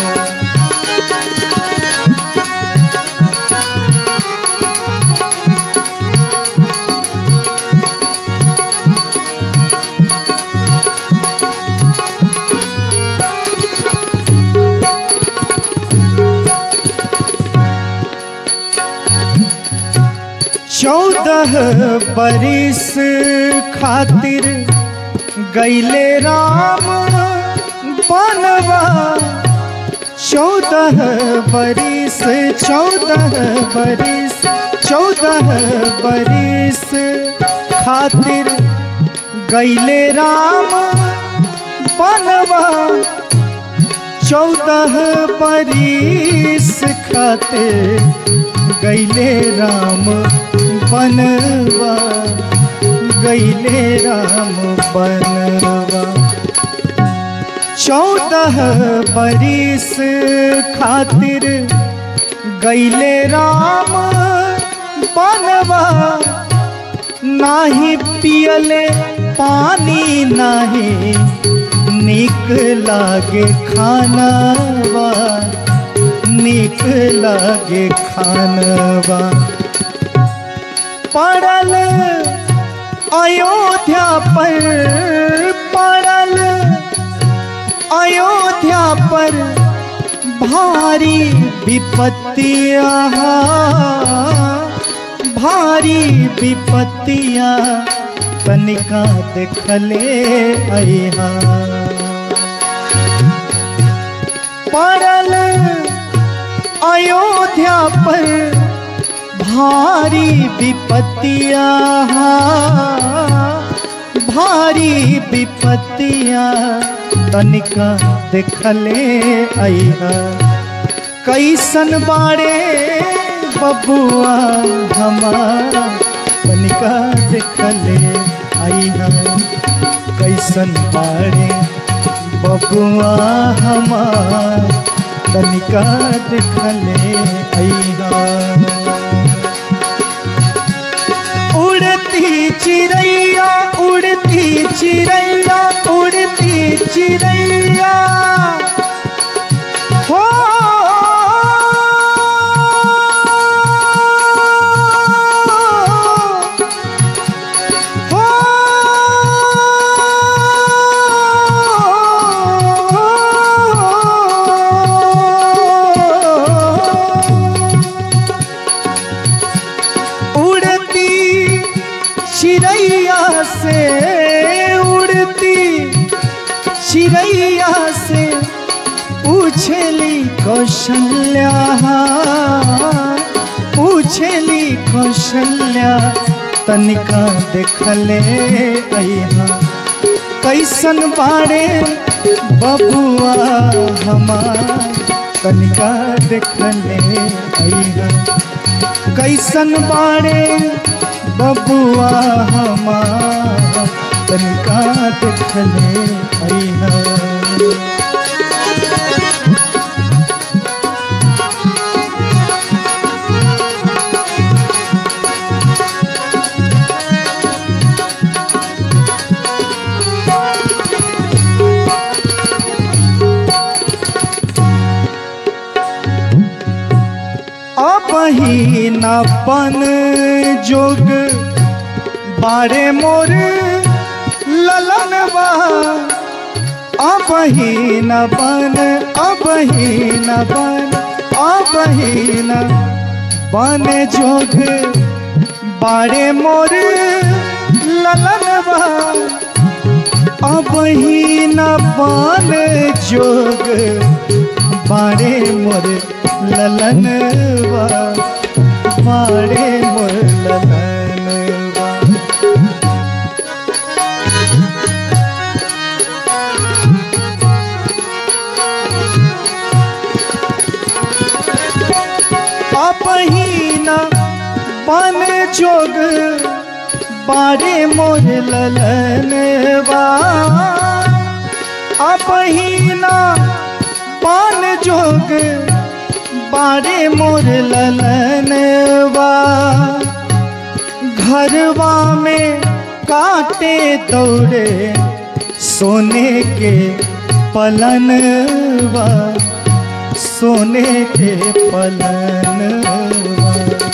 चौदह बरिस खातिर गईले राम बनवा, 14 बरिस 14 बरिस खातिर गईले राम बनवा, 14 बरिस खातिर गईले राम बनवा, गईले राम बनवा। 14 बरिस खातिर गईले राम बनवा, नाही पियले पानी नाही नीक लागे खानवा, नीक लागे खानवा। पड़ल अयोध्या पर, पड़ल अयोध्या पर भारी विपत्तियाँ, भारी विपत्तियाँ तनिका देखले अइहा। पड़ल अयोध्या पर भारी विपत्तियाँ, भारी विपत्तियाँ तनिका देखले अइहा कैसन बाड़े बबुआ हमारा, तनिका देखले अइहा कैसन बाड़े बबुआ हमार, तनिका देखले अइहा। उड़ती चिड़ैया उड़ती चिड़ैया उड़ती चिड़ैया हो, चिड़ैया से पूछेली कौशल्या, पूछेली कौशल्या तनिका देखले अइहा कैसन बाड़े बबुआ हमार तनिका देखले अइहा कैसन बाड़े बबुआ हमार तनिका देखले अइहा। न बन जोग बारे मोर ललनवा, अबही न बन, अबही न बन, अबही न बन जोग बारे मोर ललनवा, अबही न बन जोग बारे मोर ललनवा, बारे मोर ललनवा। अबही न बन जोग बारे मोर ललनवा, अबही न बन जोग बारे मोर ललनवा। घरवा में काटे दौड़े सोने के पलनवा, सोने के पलनवा।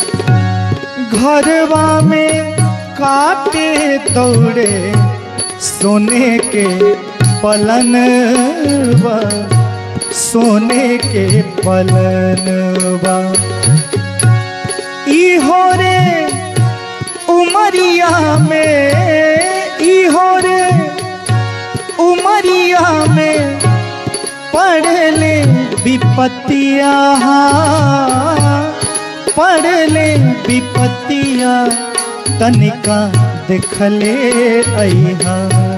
घरवा में काटे दौड़े सोने के पलनवा, सोने के पलनवा। इहो रे उमरिया में, इहो रे उमरिया में पढ़ले विपत्तिया, पढ़ले विपत्तिया तनिका देखले अइहा,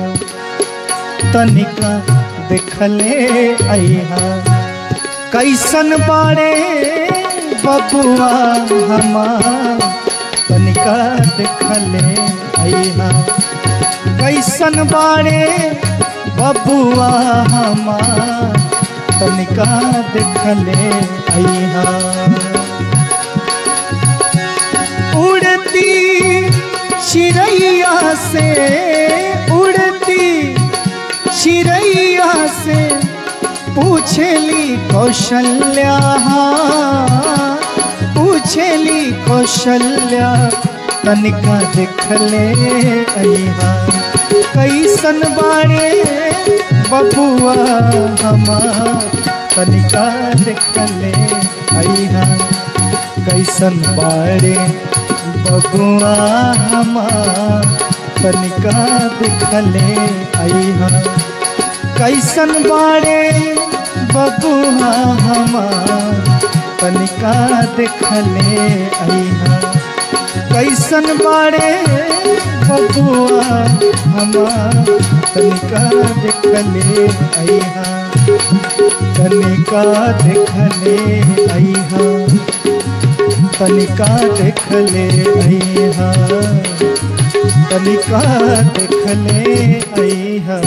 तनिका देखले अइहा कैसन बाड़े बबुआ हमार तनिका देखले अइहा, कैसन बाड़े बबुआ हमार तनिका देखले अइहा। उड़ती चिड़ैया से, उड़ती चिड़ैया से पूछेली कौशल्या, पूछेली कौशल्या तनिका देखले अइहा कैसन बाड़े बबुआ हमार तनिका देखले अइहा, कैसन बाड़े बबुआ हमार तनिका देखले अइहा, कैसन बाड़े बबुआ हमार तनिका देखले अइहा, कैसन बाड़े बबुआ हमार तनिका देखले अइहा, तनिका देखले अइहा, तनिका देखले अइहा, तनिका देखले अइहा।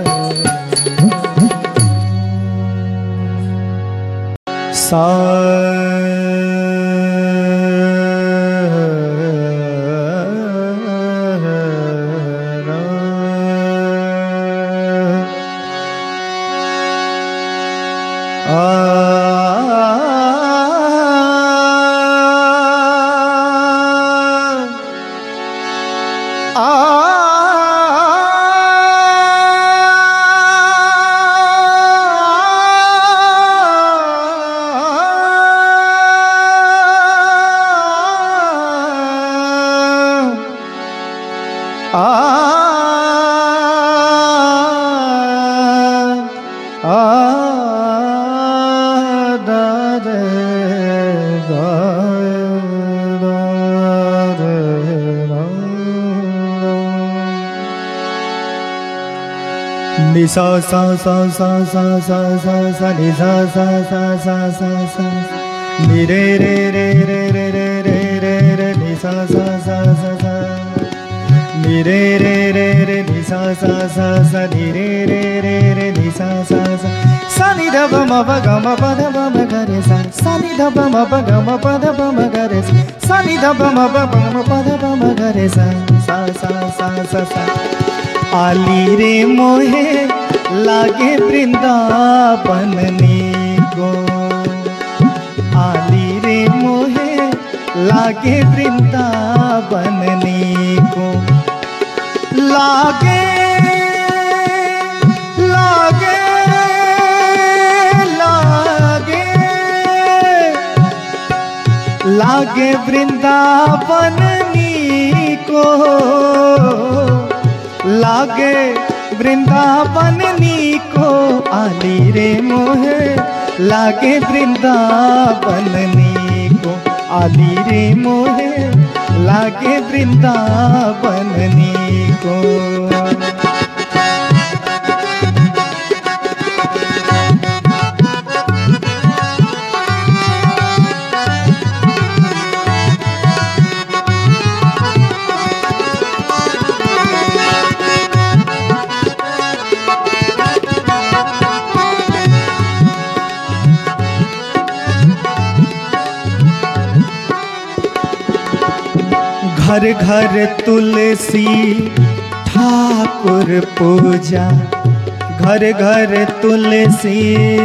सा नि सा सा सा सा सा सा सा सा नि सा सा सा सा सा सा नि रे रे रे रे रे रे रे रे रे नि सा सा सा सा सा नि रे रे रे रे नि सा सा सा सा नि रे रे रे रे नि सा सा सा सा नि ध प म प ग म प ध प म ग रे सा सा नि ध प म प ग म प ध प म ग रे सा नि ध प म प ग म प ध प म ग रे सा सा सा सा सा सा आली रे मोहे लागे वृंदावन को आली रे मोहे लागे वृंदावन को लागे लागे लागे लागे वृंदावन को लागे वृंदावन को आली रे मोहे लागे वृंदावन को आली रे मोहे लागे वृंदावन को घर घर तुलसी ठाकुर पूजा घर घर तुलसी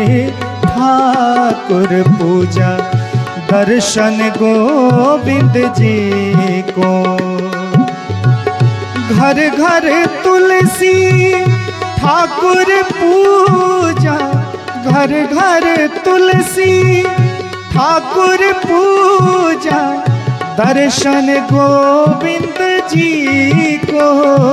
ठाकुर पूजा दर्शन गोविंद जी को घर घर तुलसी ठाकुर पूजा घर घर तुलसी ठाकुर पूजा दर्शन गोविंद जी को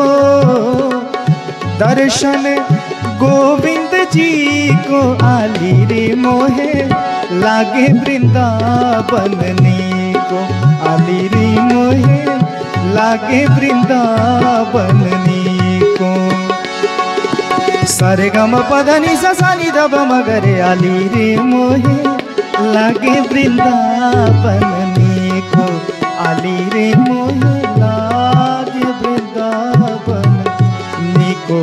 दर्शन गोविंद जी को आली रे मोहे लागे वृंदावन को आली रे मोहे लागे वृंदावन को सारे ग म प ध नि सा सा नि ध प म ग रे आली रे मोहे लागे वृंदावन को आली रे मोहे लागे वृंदावन को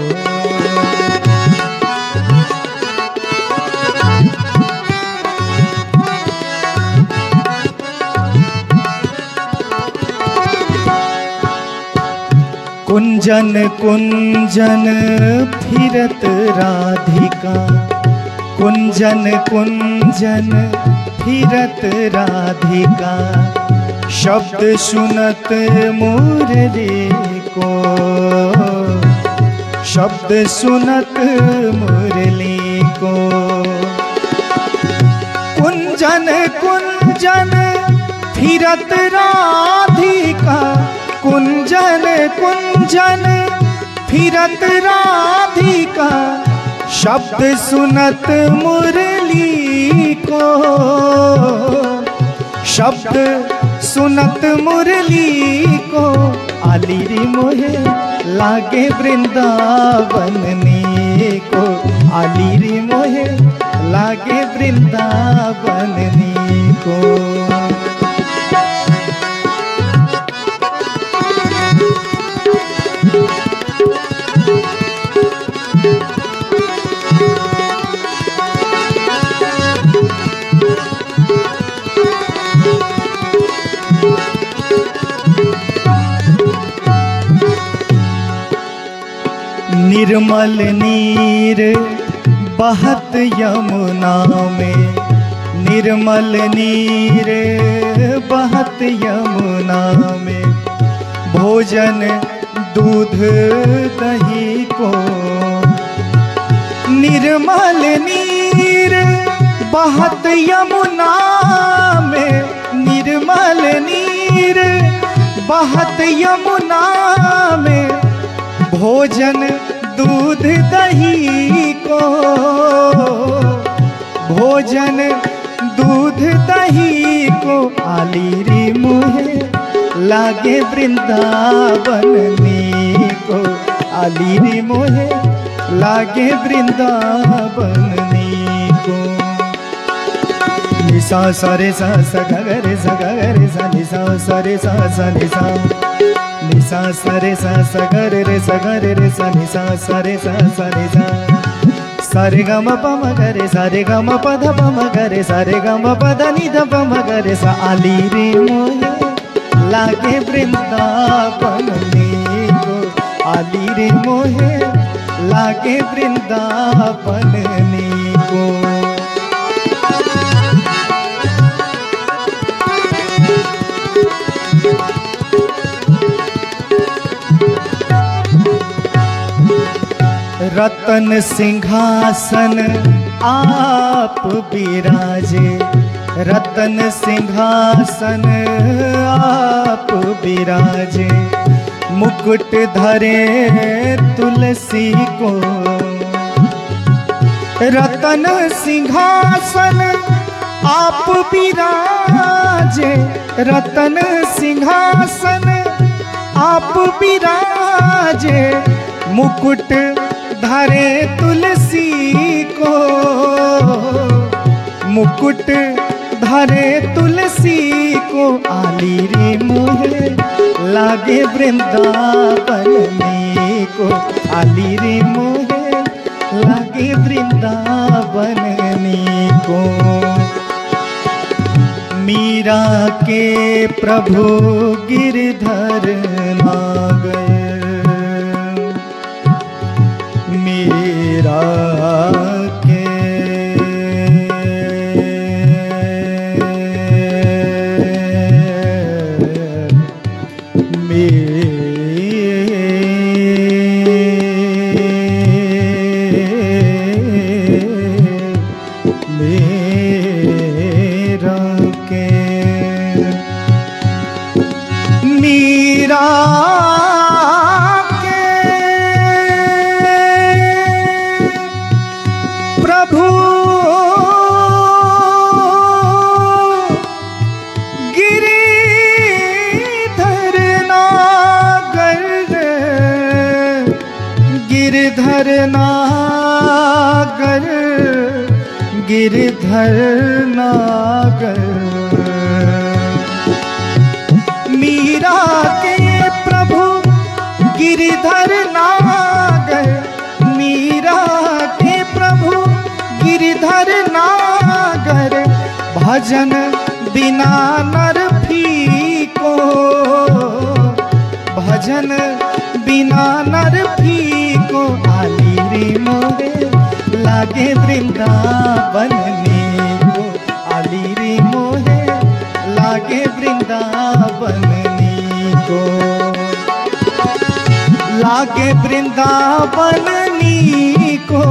कुंजन कुंजन फिरत राधिका कुंजन कुंजन फिरत राधिका शब्द सुनत मुरली को शब्द सुनत मुरली को कुंजन कुंजन फिरत राधिका कुंजन कुंजन फिरत राधिका शब्द सुनत मुरली को शब्द सुनत मुरली को आली रे मोहे लागे वृंदावन को आली रे मोहे लागे वृंदावन को निर्मल नीर बहत यमुना में निर्मल नीर बहत यमुना में भोजन दूध दही को निर्मल नीर बहत यमुना में निर्मल नीर बहत यमुना में भोजन दूध दही को भोजन दूध दही को आली रे मोहे लागे वृंदावन को आली रे मोहे लागे वृंदावन नीको। निसा सरे सा सा ग रे सा ग रे सा निसा सरे सा सा निसा निसा सरे सा सा ग रे सा ग रे सा निसा सरे सा सा निसा सारे ग म प म ग रे सा रे ग म प ध प म ग रे सा रे ग म प ध नि ध प म ग रे सा आली रे मोहे लागे वृंदावन नीको। आली रे मोहे लागे वृंदावन नीको। रतन सिंहासन आप बिराजे, रतन सिंहासन आप बिराजे, मुकुट धरे तुलसी को। रतन सिंहासन आप बिराजे, रतन सिंहासन आप बिराजे, मुकुट धरे तुलसी को। मुकुट धरे तुलसी को आली रे मोहे लागे वृंदावन नीको। आली रे मोहे लागे वृंदावन नीको। मीरा के प्रभु गिरधर नागर, मीरा के गिरधर नागर, गिरधर नागर। मीरा के प्रभु गिरधर नागर, मीरा के प्रभु गिरधर नागर। भजन बिना नर फीको, भजन बिना नर फीको। आली रे मोहे लागे वृंदावन नीको। आली रे मोहे लागे वृंदावन नीको। लागे वृंदावन नीको,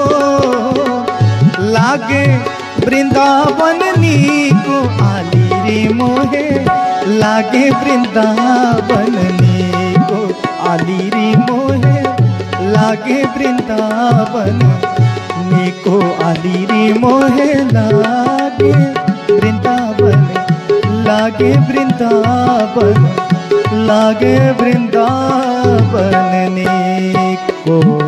लागे वृंदावन नीको। आली रे मोहे लागे वृंदावन नीको। आली रे मोहे लागे वृंदावन नीको। आली रे मोहे लागे वृंदावन, लागे वृंदावन, लागे वृंदावन नीको।